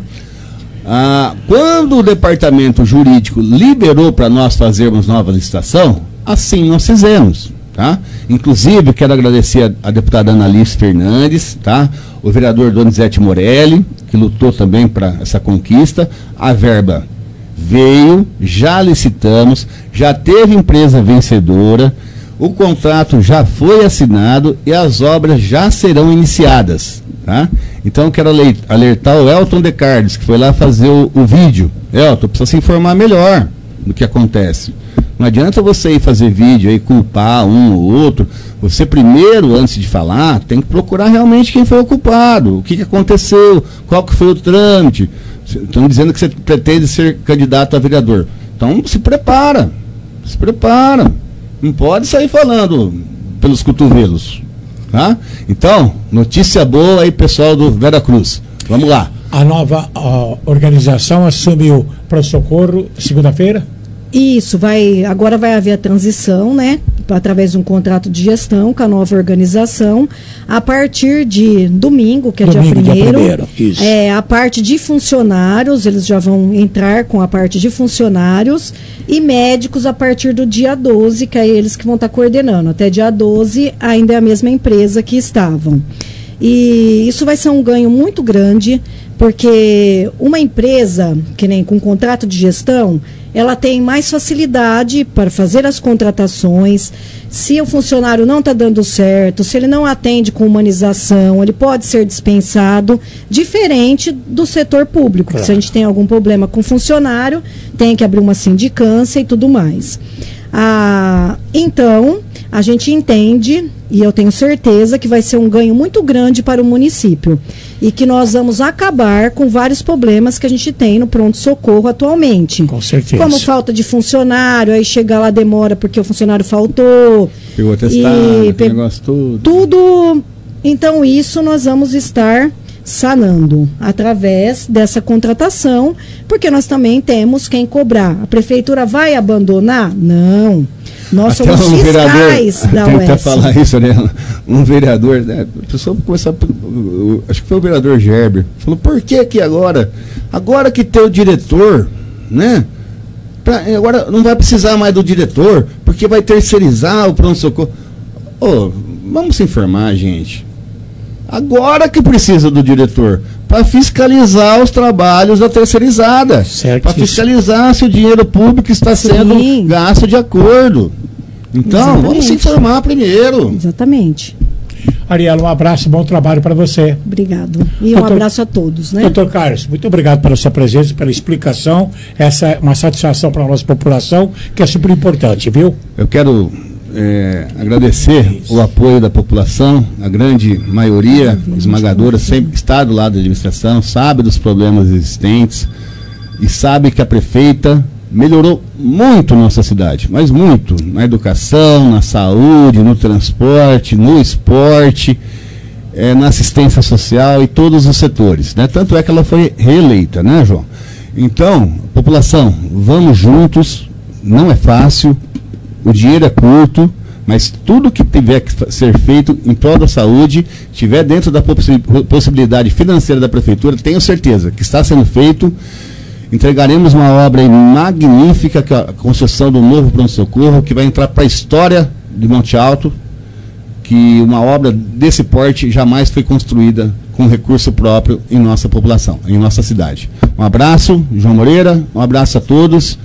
Ah, quando o departamento jurídico liberou para nós fazermos nova licitação, assim nós fizemos, tá? Inclusive, quero agradecer a, a deputada Annalise Fernandes, tá? O vereador Donizete Morelli, que lutou também para essa conquista. A verba veio, já licitamos, já teve empresa vencedora, o contrato já foi assinado e as obras já serão iniciadas, tá? Então quero alertar o Elton De Carlos, que foi lá fazer o, o vídeo. Elton, precisa se informar melhor do que acontece. Não adianta você ir fazer vídeo e culpar um ou outro. Você primeiro, antes de falar, tem que procurar realmente quem foi o culpado, o que, que aconteceu, qual que foi o trâmite. Estão dizendo que você pretende ser candidato a vereador. Então se prepara, se prepara. Não pode sair falando pelos cotovelos, tá? Então, notícia boa aí, pessoal do Veracruz. Vamos lá. A nova ó, organização assumiu pronto-socorro segunda-feira? Isso, vai, agora vai haver a transição, né? Através de um contrato de gestão com a nova organização, a partir de domingo, que é domingo, dia primeiro, é, a parte de funcionários, eles já vão entrar com a parte de funcionários e médicos a partir do dia doze, que é eles que vão estar coordenando. Até dia doze ainda é a mesma empresa que estavam. E isso vai ser um ganho muito grande, porque uma empresa, que nem com contrato de gestão, ela tem mais facilidade para fazer as contratações. Se o funcionário não está dando certo, se ele não atende com humanização, ele pode ser dispensado, diferente do setor público. Claro. Se a gente tem algum problema com funcionário, tem que abrir uma sindicância e tudo mais. Ah, então, a gente entende, e eu tenho certeza que vai ser um ganho muito grande para o município e que nós vamos acabar com vários problemas que a gente tem no pronto-socorro atualmente. Com certeza. Como falta de funcionário, aí chegar lá demora porque o funcionário faltou. Pegou atestado, e pe... negócio tudo. Tudo. Então, isso nós vamos estar sanando através dessa contratação, porque nós também temos quem cobrar. A prefeitura vai abandonar? Não. Nós Até somos um fiscais vereador, da U E S. falar isso, né? Um vereador, né? A pessoa começou, acho que foi o vereador Gerber, falou, por que que agora, agora que tem o diretor, né? Pra, agora não vai precisar mais do diretor, porque vai terceirizar o pronto-socorro. Ô, vamos se informar, gente. Agora que precisa do diretor, para fiscalizar os trabalhos da terceirizada, para fiscalizar se o dinheiro público está Sim. sendo gasto de acordo. Então, Exatamente. Vamos se informar primeiro. Exatamente. Ariela, um abraço, bom trabalho para você. Obrigado. E doutor, um abraço a todos, né? Doutor Carlos, muito obrigado pela sua presença, pela explicação. Essa é uma satisfação para a nossa população, que é super importante, viu? Eu quero É, agradecer o apoio da população, a grande maioria esmagadora sempre está do lado da administração, sabe dos problemas existentes e sabe que a prefeita melhorou muito nossa cidade, mas muito, na educação, na saúde, no transporte, no esporte, é, na assistência social e todos os setores, né? Tanto é que ela foi reeleita, né, João? Então, população, vamos juntos, não é fácil, o dinheiro é curto, mas tudo que tiver que ser feito em prol da saúde, estiver dentro da possibilidade financeira da prefeitura, tenho certeza que está sendo feito. Entregaremos uma obra magnífica, que é a construção do novo pronto-socorro, que vai entrar para a história de Monte Alto, que uma obra desse porte jamais foi construída com recurso próprio em nossa população, em nossa cidade. Um abraço, João Moreira, um abraço a todos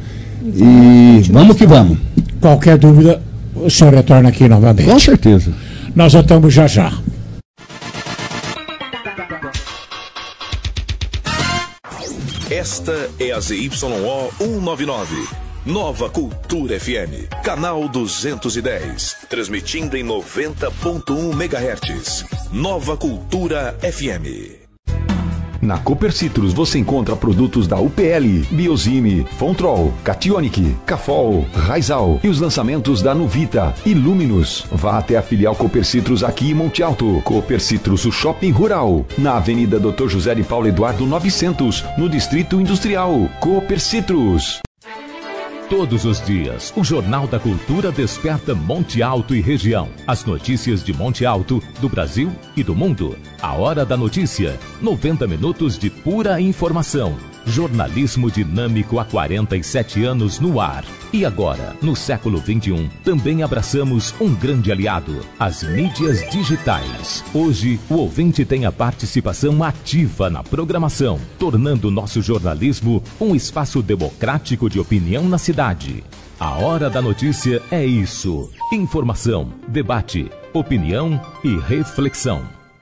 e vamos que vamos. Qualquer dúvida, o senhor retorna aqui novamente. Com certeza. Nós voltamos já já. Esta é a Z Y O cento e noventa e nove, Nova Cultura F M, canal duzentos e dez, transmitindo em noventa ponto um megahertz. Nova Cultura F M. Na Cooper Citrus você encontra produtos da U P L, Biozime, Fontrol, Cationic, Cafol, Raizal e os lançamentos da Nuvita e Luminus. Vá até a filial Cooper Citrus aqui em Monte Alto. Cooper Citrus, o shopping rural, na Avenida doutor José de Paulo Eduardo novecentos, no Distrito Industrial. Cooper Citrus. Todos os dias, o Jornal da Cultura desperta Monte Alto e região. As notícias de Monte Alto, do Brasil e do mundo. A Hora da Notícia. noventa minutos de pura informação. Jornalismo dinâmico há quarenta e sete anos no ar. E agora, no século vinte e um, também abraçamos um grande aliado, as mídias digitais. Hoje, o ouvinte tem a participação ativa na programação, tornando nosso jornalismo um espaço democrático de opinião na cidade. A Hora da Notícia é isso. Informação, debate, opinião e reflexão.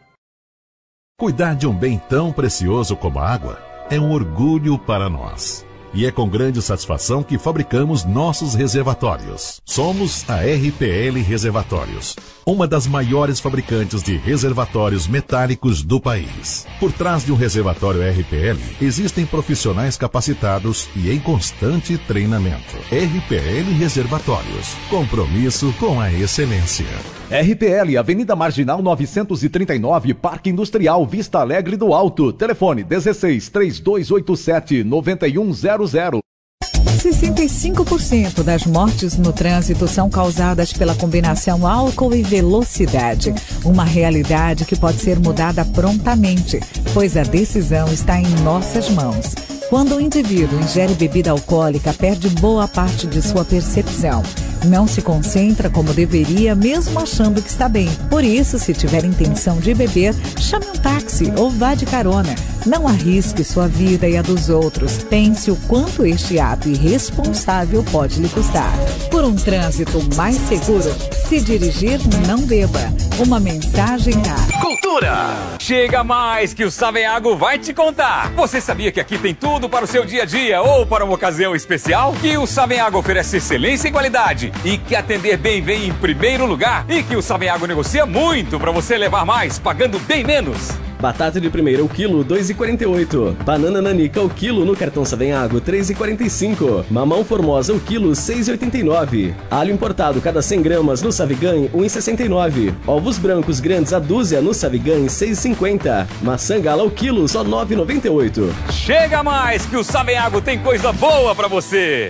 Cuidar de um bem tão precioso como a água é um orgulho para nós. E é com grande satisfação que fabricamos nossos reservatórios. Somos a R P L Reservatórios, uma das maiores fabricantes de reservatórios metálicos do país. Por trás de um reservatório R P L, existem profissionais capacitados e em constante treinamento. R P L Reservatórios, compromisso com a excelência. R P L, Avenida Marginal novecentos e trinta e nove, Parque Industrial, Vista Alegre do Alto. Telefone dezesseis, três dois oito sete, nove um zero zero. sessenta e cinco por cento das mortes no trânsito são causadas pela combinação álcool e velocidade. Uma realidade que pode ser mudada prontamente, pois a decisão está em nossas mãos. Quando o indivíduo ingere bebida alcoólica, perde boa parte de sua percepção. Não se concentra como deveria, mesmo achando que está bem. Por isso, se tiver intenção de beber, chame um táxi ou vá de carona. Não arrisque sua vida e a dos outros. Pense o quanto este ato irresponsável pode lhe custar. Por um trânsito mais seguro, se dirigir, não beba. Uma mensagem da Cultura! Chega mais que o Savenhago vai te contar. Você sabia que aqui tem tudo para o seu dia a dia ou para uma ocasião especial? Que o Savenhago oferece excelência e qualidade e que atender bem vem em primeiro lugar e que o Savenhago negocia muito para você levar mais, pagando bem menos. Batata de primeira o quilo, dois reais e quarenta e oito centavos. Banana nanica o quilo no cartão Savenhago, três reais e quarenta e cinco centavos. Mamão formosa o quilo, seis reais e oitenta e nove centavos. Alho importado cada cem gramas no Savigan, um real e sessenta e nove centavos. Ovos brancos grandes a dúzia no Savigan, seis reais e cinquenta centavos. Maçã gala o quilo, só nove reais e noventa e oito centavos. Chega mais que o Savenhago tem coisa boa pra você.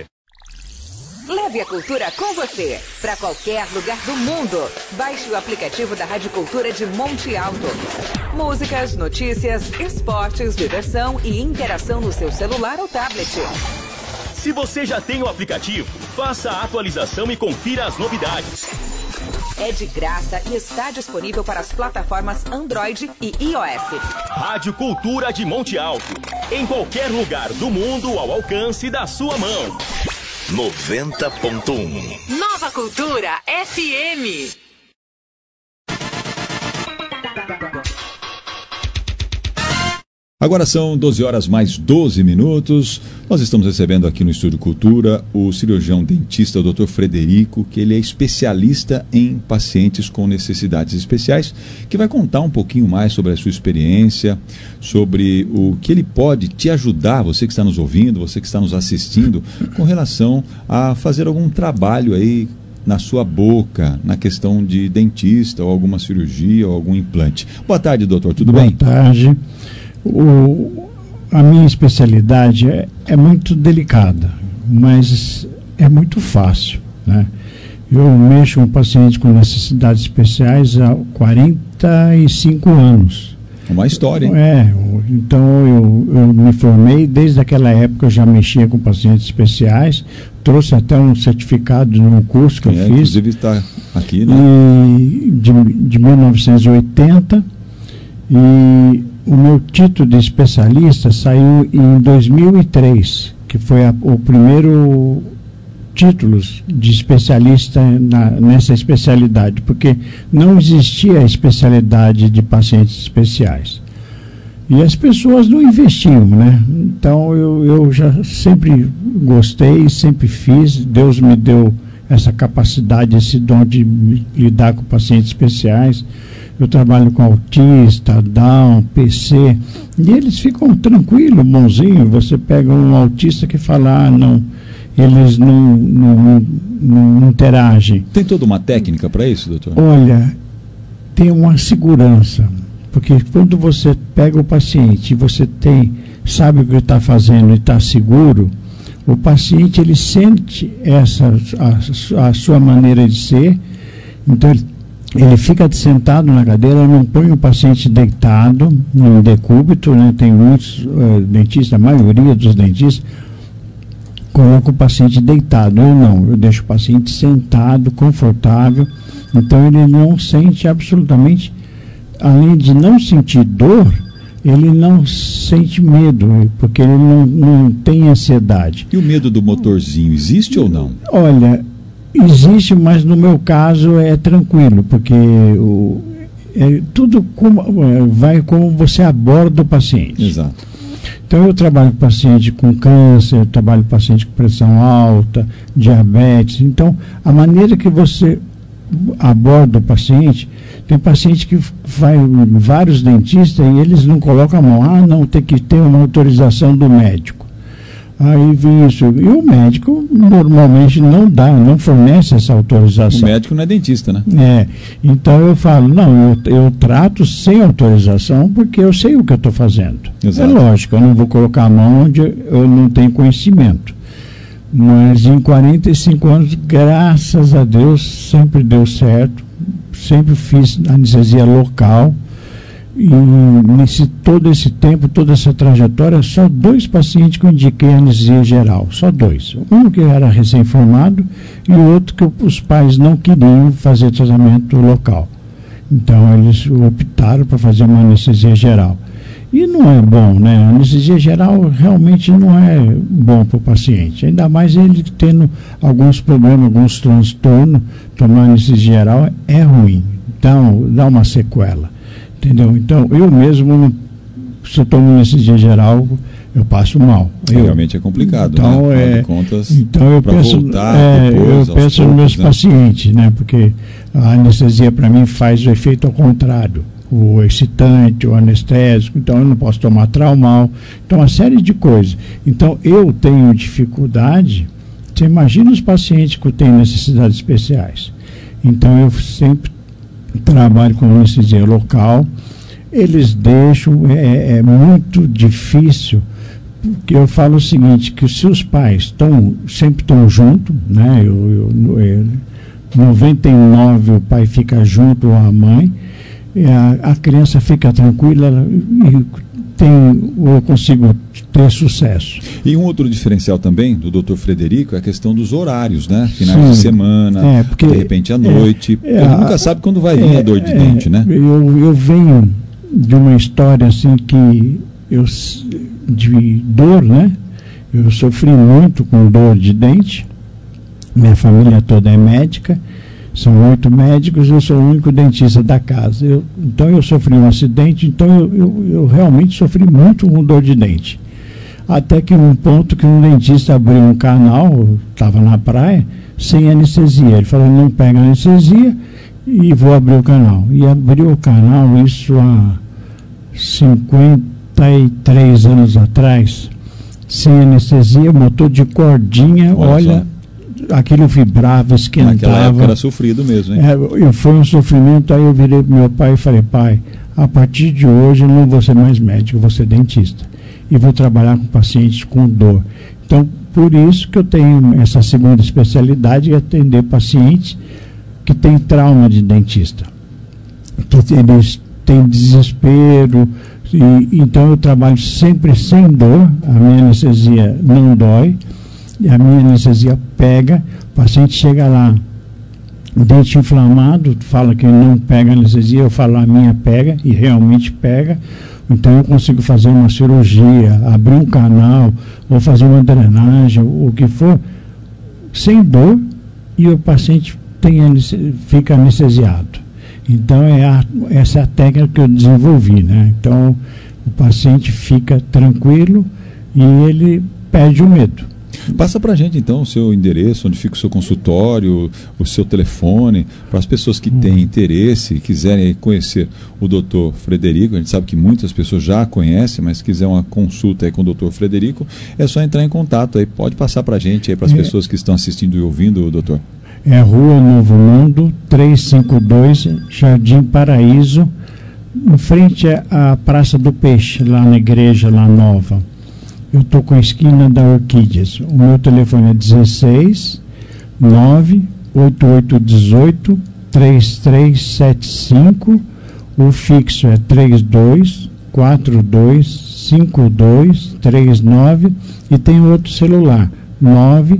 Leve a cultura com você para qualquer lugar do mundo. Baixe o aplicativo da Rádio Cultura de Monte Alto. Músicas, notícias, esportes, diversão e interação no seu celular ou tablet. Se você já tem o aplicativo, faça a atualização e confira as novidades. É de graça e está disponível para as plataformas Android e iOS. Rádio Cultura de Monte Alto. Em qualquer lugar do mundo ao alcance da sua mão. noventa ponto um. Nova Cultura F M. Agora são doze horas mais doze minutos. Nós estamos recebendo aqui no Estúdio Cultura o cirurgião dentista, o doutor Frederico, que ele é especialista em pacientes com necessidades especiais, que vai contar um pouquinho mais sobre a sua experiência, sobre o que ele pode te ajudar, você que está nos ouvindo, você que está nos assistindo, com relação a fazer algum trabalho aí na sua boca, na questão de dentista, ou alguma cirurgia, ou algum implante. Boa tarde, doutor, tudo Boa bem? Boa tarde. O, a minha especialidade é, é muito delicada, mas é muito fácil, né? Eu mexo com pacientes com necessidades especiais há quarenta e cinco anos. Uma história, hein? É, então eu, eu me formei, desde aquela época eu já mexia com pacientes especiais, trouxe até um certificado de um curso que é, eu fiz. Inclusive está aqui, né? E de, de mil novecentos e oitenta, e o meu título de especialista saiu em dois mil e três, que foi a, o primeiro título de especialista na, nessa especialidade, porque não existia a especialidade de pacientes especiais. E as pessoas não investiam, né? Então eu, eu já sempre gostei, sempre fiz. Deus me deu essa capacidade, esse dom de lidar com pacientes especiais. Eu trabalho com autista, Down, P C, e eles ficam tranquilos, bonzinho. Você pega um autista que fala, ah, não, eles não, não, não, não interagem. Tem toda uma técnica para isso, doutor? Olha, tem uma segurança, porque quando você pega o paciente e você tem, sabe o que está fazendo e está seguro, o paciente ele sente essa a, a sua maneira de ser, então ele Ele fica sentado na cadeira, não põe o paciente deitado no decúbito, né? Tem muitos uh, dentistas, a maioria dos dentistas coloca o paciente deitado. Eu não, eu deixo o paciente sentado, confortável, então ele não sente absolutamente, além de não sentir dor, ele não sente medo, porque ele não, não tem ansiedade. E o medo do motorzinho, existe ou não? Olha, existe, mas no meu caso é tranquilo, porque o, é, tudo como, vai como você aborda o paciente. Exato. Então eu trabalho com paciente com câncer, eu trabalho com paciente com pressão alta, diabetes. Então a maneira que você aborda o paciente, tem paciente que vai em vários dentistas e eles não colocam a mão, ah não, tem que ter uma autorização do médico. Aí vem isso. E o médico normalmente não dá, não fornece essa autorização. O médico não é dentista, né? É. Então eu falo, não, eu, eu trato sem autorização porque eu sei o que eu estou fazendo. Exato. É lógico, eu não vou colocar a mão onde eu não tenho conhecimento. Mas em quarenta e cinco anos, graças a Deus, sempre deu certo. Sempre fiz anestesia local. E nesse todo esse tempo, toda essa trajetória, só dois pacientes que eu indiquei anestesia geral, só dois. Um que era recém-formado e o outro que os pais não queriam fazer tratamento local. Então eles optaram para fazer uma anestesia geral. E não é bom, né? A anestesia geral realmente não é bom para o paciente, ainda mais ele tendo alguns problemas, alguns transtornos, tomar anestesia geral é ruim, então dá uma sequela. Entendeu? Então, eu mesmo, se eu tomo anestesia geral, eu passo mal. Eu, Realmente é complicado, então, né? É, contas, então eu penso, é, depois, eu penso nos meus né? pacientes, né? Porque a anestesia para mim faz o efeito ao contrário. O excitante, o anestésico, então eu não posso tomar traumal. Então, uma série de coisas. Então, eu tenho dificuldade, você imagina os pacientes que têm necessidades especiais. Então, eu sempre trabalho com anestesia local, eles deixam, é, é muito difícil, porque eu falo o seguinte, que se os pais estão, sempre estão juntos, né, eu, eu, eu, noventa e nove o pai fica junto ou a mãe, a, a criança fica tranquila e tem, eu consigo ter sucesso. E um outro diferencial também do doutor Frederico é a questão dos horários, né? Finais Sim, de semana, é, porque, de repente à noite. É, é, Ele nunca sabe quando vai vir é, a dor de é, dente, né? Eu, eu venho de uma história assim que eu de dor, né? Eu sofri muito com dor de dente. Minha família toda é médica. São oito médicos, eu sou o único dentista da casa. Eu, então eu sofri um acidente, então eu, eu, eu realmente sofri muito com dor de dente. Até que um ponto que um dentista abriu um canal, estava na praia, sem anestesia. Ele falou, não pega anestesia e vou abrir o canal. E abriu o canal, isso há cinquenta e três anos atrás, sem anestesia, motor de cordinha, olha... olha aquilo vibrava, esquentava. Naquela época era sofrido mesmo, hein? É, foi um sofrimento, aí eu virei pro meu pai e falei, pai, a partir de hoje eu não vou ser mais médico, eu vou ser dentista. E vou trabalhar com pacientes com dor. Então, por isso que eu tenho essa segunda especialidade, é atender pacientes que têm trauma de dentista. Que eles têm desespero, e, então eu trabalho sempre sem dor, a minha anestesia não dói, e a minha anestesia pega, o paciente chega lá, dente inflamado, fala que não pega anestesia, eu falo a minha pega, e realmente pega, então eu consigo fazer uma cirurgia, abrir um canal, ou fazer uma drenagem, o que for, sem dor, e o paciente tem anestesia, fica anestesiado. Então é a, essa é a técnica que eu desenvolvi, né? Então o paciente fica tranquilo e ele perde o medo. Passa pra gente então o seu endereço, onde fica o seu consultório, o seu telefone, para as pessoas que têm interesse e quiserem conhecer o doutor Frederico. A gente sabe que muitas pessoas já conhecem, mas se quiser uma consulta aí com o doutor Frederico, é só entrar em contato aí. Pode passar pra gente aí, para as é. pessoas que estão assistindo e ouvindo, doutor. É Rua Novo Mundo, trezentos e cinquenta e dois, Jardim Paraíso, em frente à Praça do Peixe, lá na igreja, lá nova. Eu estou com a esquina da Orquídeas. O meu telefone é dezesseis, nove, oito oito um oito, três três sete cinco. O fixo é trinta e dois, quarenta e dois, cinquenta e dois, trinta e nove. E tem outro celular, nove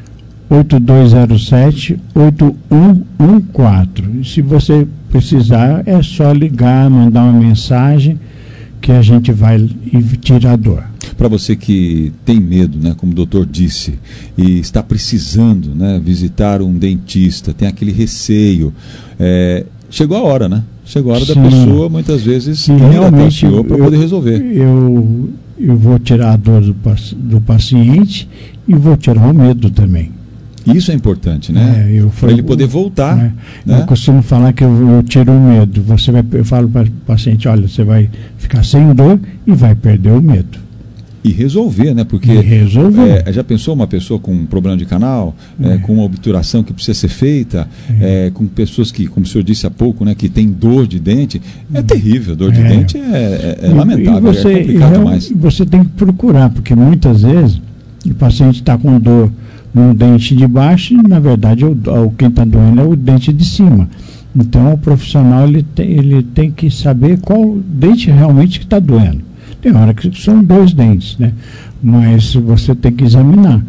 oito dois zero sete, oito um um quatro. E se você precisar, é só ligar, mandar uma mensagem que a gente vai tirar a dor. Para você que tem medo, né, como o doutor disse, e está precisando, né, visitar um dentista, tem aquele receio, é, chegou a hora, né? Chegou a hora Sim. da pessoa, muitas vezes, ir até o senhor para poder resolver. Eu, eu vou tirar a dor do, do paciente e vou tirar o medo também. Isso é importante, né? É, para ele poder voltar. É, né? Eu costumo falar que eu, eu tiro o medo. Você vai, eu falo para o paciente, olha, você vai ficar sem dor e vai perder o medo. E resolver, né? Porque e resolver. É, já pensou uma pessoa com um problema de canal, é. É, com uma obturação que precisa ser feita, é. É, com pessoas que, como o senhor disse há pouco, né, que tem dor de dente, é terrível. Dor de é. dente é, é, é lamentável, você, é complicado demais. E você tem que procurar, porque muitas vezes o paciente está com dor no dente de baixo e, na verdade, o, o, quem está doendo é o dente de cima. Então, o profissional ele tem, ele tem que saber qual dente realmente que está doendo. Tem hora que são dois dentes, né? Mas você tem que examinar.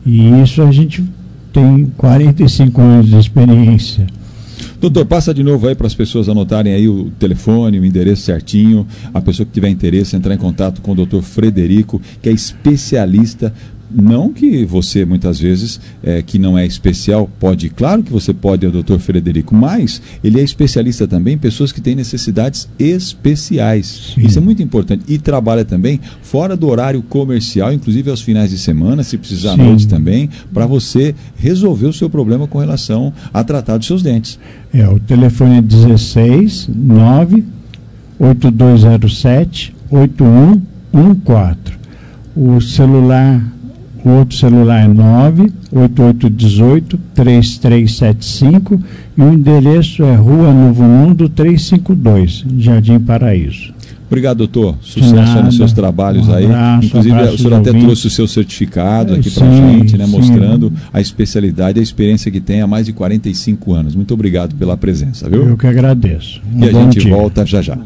E isso a gente tem quarenta e cinco anos de experiência. Doutor, passa de novo aí para as pessoas anotarem aí o telefone, o endereço certinho. A pessoa que tiver interesse, entrar em contato com o doutor Frederico, que é especialista. Não que você, muitas vezes, é, que não é especial, pode, claro que você pode, é o doutor Frederico, mas ele é especialista também em pessoas que têm necessidades especiais. Sim. Isso é muito importante. E trabalha também fora do horário comercial, inclusive aos finais de semana, se precisar à noite também, para você resolver o seu problema com relação a tratar dos seus dentes. É, o telefone é dezesseis, nove, oito dois zero sete, oito um um quatro. O celular... O outro celular é nove oito oito um oito, três três sete cinco e o endereço é Rua Novo Mundo trezentos e cinquenta e dois, Jardim Paraíso. Obrigado, doutor. Sucesso aí nos seus trabalhos um abraço, aí. Inclusive, o senhor até ouvintes. trouxe o seu certificado aqui para a gente, né, mostrando sim. a especialidade, a experiência que tem há mais de quarenta e cinco anos. Muito obrigado pela presença, viu? Eu que agradeço. Um e a gente dia. volta já já.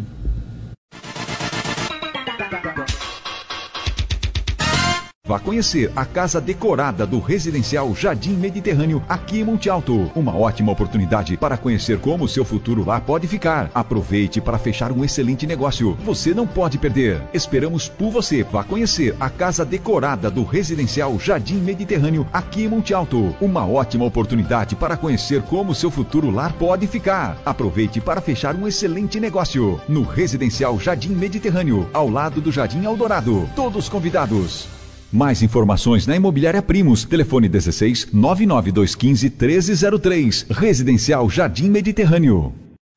Vá conhecer a casa decorada do Residencial Jardim Mediterrâneo, aqui em Monte Alto. Uma ótima oportunidade para conhecer como o seu futuro lá pode ficar. Aproveite para fechar um excelente negócio. Você não pode perder. Esperamos por você. Vá conhecer a casa decorada do Residencial Jardim Mediterrâneo, aqui em Monte Alto. Uma ótima oportunidade para conhecer como o seu futuro lar pode ficar. Aproveite para fechar um excelente negócio. No Residencial Jardim Mediterrâneo, ao lado do Jardim Eldorado. Todos convidados. Mais informações na Imobiliária Primos. Telefone dezesseis, nove nove dois um cinco, um três zero três. Residencial Jardim Mediterrâneo.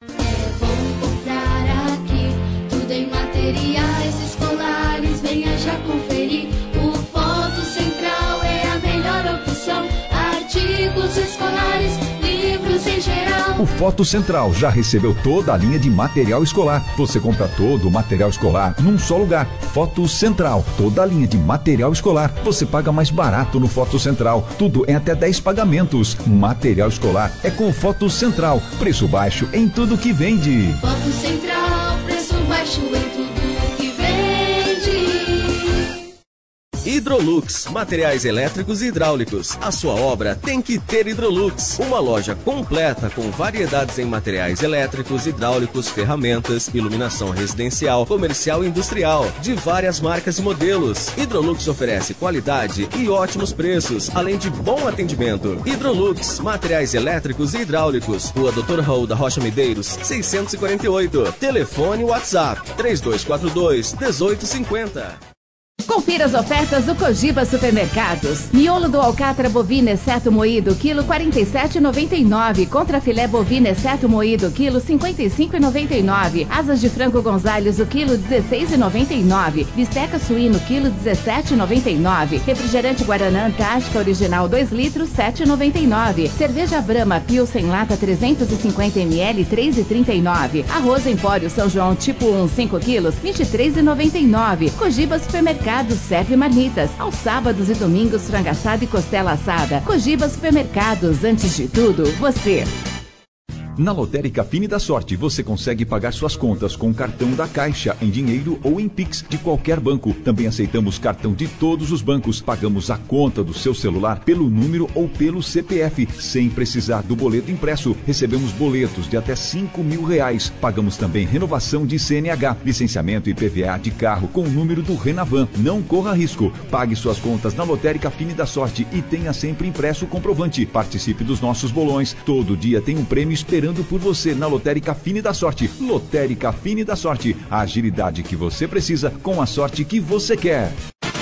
O Foto Central já recebeu toda a linha de material escolar. Você compra todo o material escolar num só lugar. Foto Central, toda a linha de material escolar. Você paga mais barato no Foto Central. Tudo em até dez pagamentos. Material escolar é com Foto Central. Preço baixo em tudo que vende. Foto Central, preço baixo em tudo que vende. Hidrolux, materiais elétricos e hidráulicos. A sua obra tem que ter Hidrolux. Uma loja completa com variedades em materiais elétricos, hidráulicos, ferramentas, iluminação residencial, comercial e industrial, de várias marcas e modelos. Hidrolux oferece qualidade e ótimos preços, além de bom atendimento. Hidrolux, materiais elétricos e hidráulicos. Rua doutor Raul da Rocha Medeiros, seiscentos e quarenta e oito. Telefone WhatsApp três dois quatro dois, um oito cinco zero. Confira as ofertas do Cogiba Supermercados. Miolo do alcatra bovino exceto moído, quilo quarenta e sete reais e noventa e nove. Contra filé bovino exceto moído, quilo cinquenta e cinco reais e noventa e nove. Asas de frango Gonzalez, o quilo dezesseis reais e noventa e nove. Bisteca suíno, quilo dezessete reais e noventa e nove. Refrigerante Guaraná Antártica Original dois litros, sete reais e noventa e nove. Cerveja Brahma Pilsen lata trezentos e cinquenta mililitros, três reais e trinta e nove. Arroz Empório São João tipo um, cinco quilos, vinte e três reais e noventa e nove. Cogiba Supermercados serve marmitas. Aos sábados e domingos, frango assado e costela assada. Cogiba Supermercados, antes de tudo, você. Na Lotérica Fine da Sorte, você consegue pagar suas contas com cartão da Caixa, em dinheiro ou em Pix de qualquer banco. Também aceitamos cartão de todos os bancos. Pagamos a conta do seu celular pelo número ou pelo C P F, sem precisar do boleto impresso. Recebemos boletos de até cinco mil reais. Pagamos também renovação de C N H, licenciamento e I P V A de carro com o número do Renavan. Não corra risco. Pague suas contas na Lotérica Fine da Sorte e tenha sempre impresso o comprovante. Participe dos nossos bolões. Todo dia tem um prêmio esperando por você na Lotérica Fine da Sorte. Lotérica Fine da Sorte. A agilidade que você precisa com a sorte que você quer.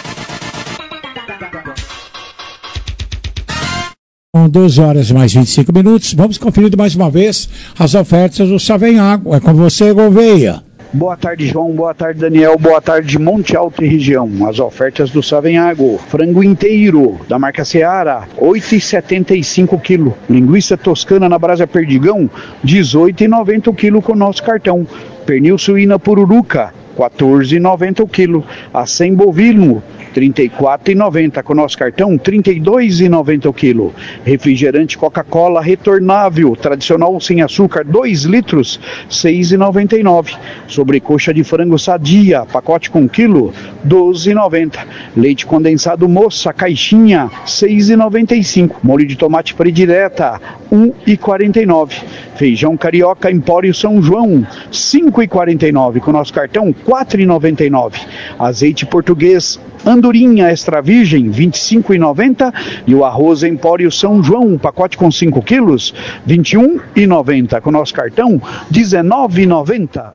Com doze horas mais vinte e cinco minutos, vamos conferir mais uma vez as ofertas do Savenhago. É com você, Gouveia. Boa tarde, João. Boa tarde, Daniel. Boa tarde, Monte Alto e região. As ofertas do Savenhago. Frango inteiro, da marca Seara, oito reais e setenta e cinco quilos. Linguiça toscana na Brasa Perdigão, dezoito reais e noventa o quilo com nosso cartão. Pernil suína pururuca, quatorze reais e noventa o quilo. Acém bovino, trinta e quatro reais e noventa com nosso cartão, trinta e dois reais e noventa o quilo. Refrigerante Coca-Cola retornável, tradicional sem açúcar, dois litros, seis reais e noventa e nove. Sobrecoxa de frango sadia, pacote com quilo, doze reais e noventa. Leite condensado moça, caixinha, seis reais e noventa e cinco. Molho de tomate predileta, um real e quarenta e nove. Feijão carioca Empório São João, cinco reais e quarenta e nove com nosso cartão, quatro reais e noventa e nove. Azeite português Andorinha extra virgem, vinte e cinco reais e noventa. E o arroz Empório São João, um pacote com cinco quilos, vinte e um reais e noventa com nosso cartão, dezenove reais e noventa.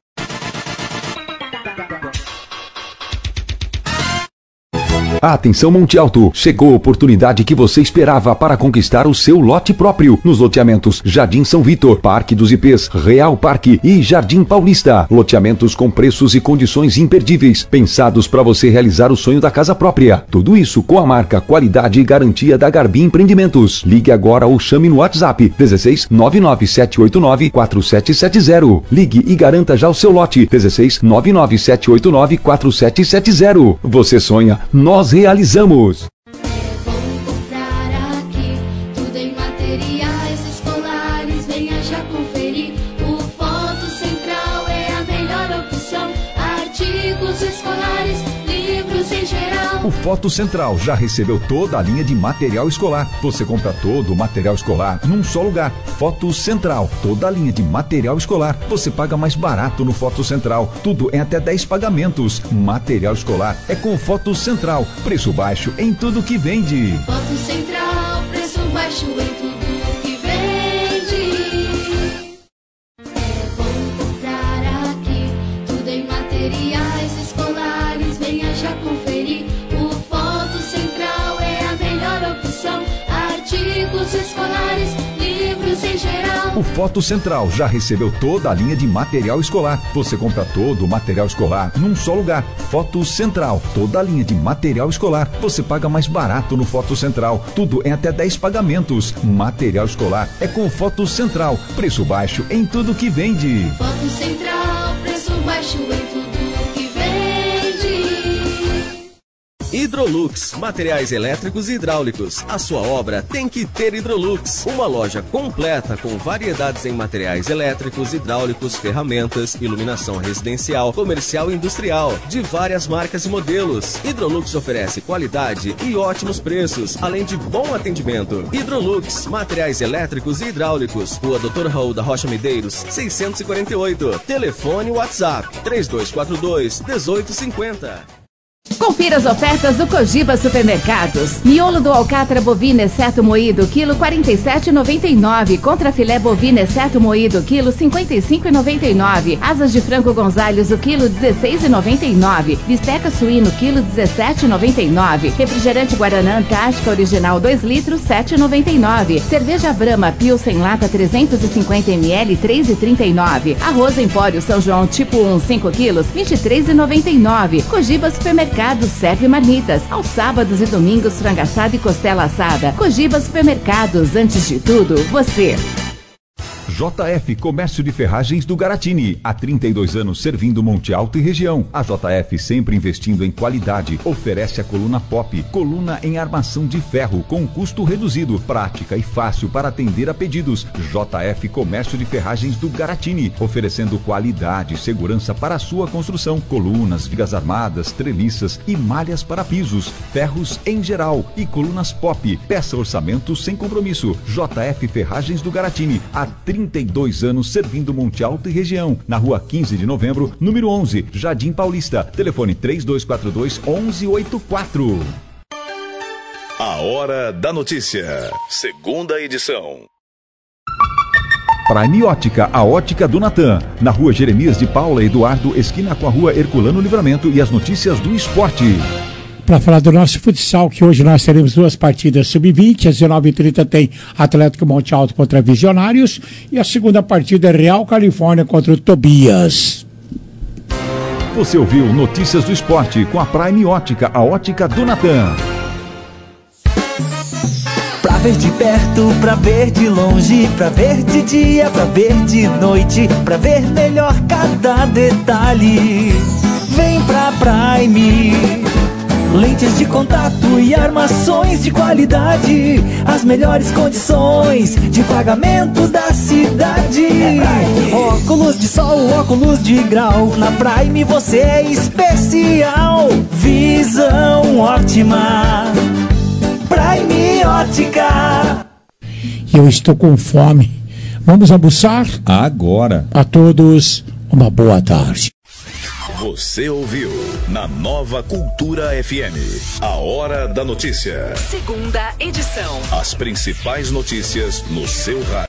Atenção, Monte Alto! Chegou a oportunidade que você esperava para conquistar o seu lote próprio nos loteamentos Jardim São Vitor, Parque dos Ipês, Real Parque e Jardim Paulista. Loteamentos com preços e condições imperdíveis, pensados para você realizar o sonho da casa própria. Tudo isso com a marca, qualidade e garantia da Garbi Empreendimentos. Ligue agora ou chame no WhatsApp dezesseis, nove nove sete oito nove, quatro sete sete zero. Ligue e garanta já o seu lote dezesseis, nove nove sete oito nove, quatro sete sete zero. Você sonha, nós realizamos. Aqui, tudo em materiais escolares, venha já conferir. O Foto Central é a melhor opção. Artigos escolares, livros em geral. O Foto Central já recebeu toda a linha de material escolar. Você compra todo o material escolar num só lugar. Foto Central, toda a linha de material escolar. Você paga mais barato no Foto Central. Tudo em até dez pagamentos. Material escolar é com Foto Central. Preço baixo em tudo que vende. Foto Central, preço baixo em tudo que vende. É bom comprar aqui, tudo em materiais escolares, venha já conferir. O Foto Central é a melhor opção. Artigos escolares, livros em geral. O Foto Central já recebeu toda a linha de material escolar. Você compra todo o material escolar num só lugar. Foto Central, toda a linha de material escolar. Você paga mais barato no Foto Central. Tudo em até dez pagamentos. Material escolar é com Foto Central. Preço baixo em tudo que vende. Foto Central, preço baixo em tudo que vende. Hidrolux, materiais elétricos e hidráulicos. A sua obra tem que ter Hidrolux. Uma loja completa com variedades em materiais elétricos, hidráulicos, ferramentas, iluminação residencial, comercial e industrial, de várias marcas e modelos. Hidrolux oferece qualidade e ótimos preços, além de bom atendimento. Hidrolux, materiais elétricos e hidráulicos. Rua doutor Raul da Rocha Medeiros, seiscentos e quarenta e oito. Telefone WhatsApp três dois quatro dois, um oito cinco zero. Confira as ofertas do Cogiba Supermercados. Miolo do alcatra bovino exceto moído, quilo quarenta e sete reais e noventa e nove. Contra filé bovino exceto moído, quilo cinquenta e cinco reais e noventa e nove. Asas de frango Gonzalez, o quilo dezesseis reais e noventa e nove. Bisteca suíno, quilo dezessete reais e noventa e nove. Refrigerante Guaraná Antártica Original dois litros, sete reais e noventa e nove. Cerveja Brahma Pilsen Lata trezentos e cinquenta mililitros, três reais e trinta e nove. Arroz Empório São João tipo um, cinco quilos, vinte e três reais e noventa e nove. Cogiba Supermercados serve marmitas. Aos sábados e domingos, frango assado e costela assada. Cogiba Supermercados, antes de tudo, você. J F Comércio de Ferragens do Garatini. Há trinta e dois anos servindo Monte Alto e região. A J F sempre investindo em qualidade. Oferece a coluna Pop, coluna em armação de ferro com custo reduzido, prática e fácil para atender a pedidos. J F Comércio de Ferragens do Garatini, oferecendo qualidade e segurança para a sua construção. Colunas, vigas armadas, treliças e malhas para pisos, ferros em geral e colunas Pop. Peça orçamento sem compromisso. J F Ferragens do Garatini. Há trinta e dois anos servindo Monte Alto e região. Na rua quinze de novembro, número onze, Jardim Paulista. Telefone três dois quatro dois, um um oito quatro. A Hora da Notícia. Segunda edição. Prime Ótica, a ótica do Natan. Na rua Jeremias de Paula Eduardo, esquina com a rua Herculano Livramento, e as notícias do esporte. Para falar do nosso futsal, que hoje nós teremos duas partidas sub vinte, às dezenove e trinta tem Atlético Monte Alto contra Visionários, e a segunda partida é Real Califórnia contra o Tobias. Você ouviu Notícias do Esporte com a Prime Ótica, a ótica do Natan. Pra ver de perto, pra ver de longe, pra ver de dia, pra ver de noite, pra ver melhor cada detalhe. Vem pra Prime. Lentes de contato e armações de qualidade, as melhores condições de pagamento da cidade. É óculos de sol, óculos de grau, na Prime você é especial. Visão ótima, Prime Ótica. Eu estou com fome. Vamos almoçar? Agora. A todos, uma boa tarde. Você ouviu na Nova Cultura F M, a Hora da Notícia. Segunda edição. As principais notícias no seu rádio.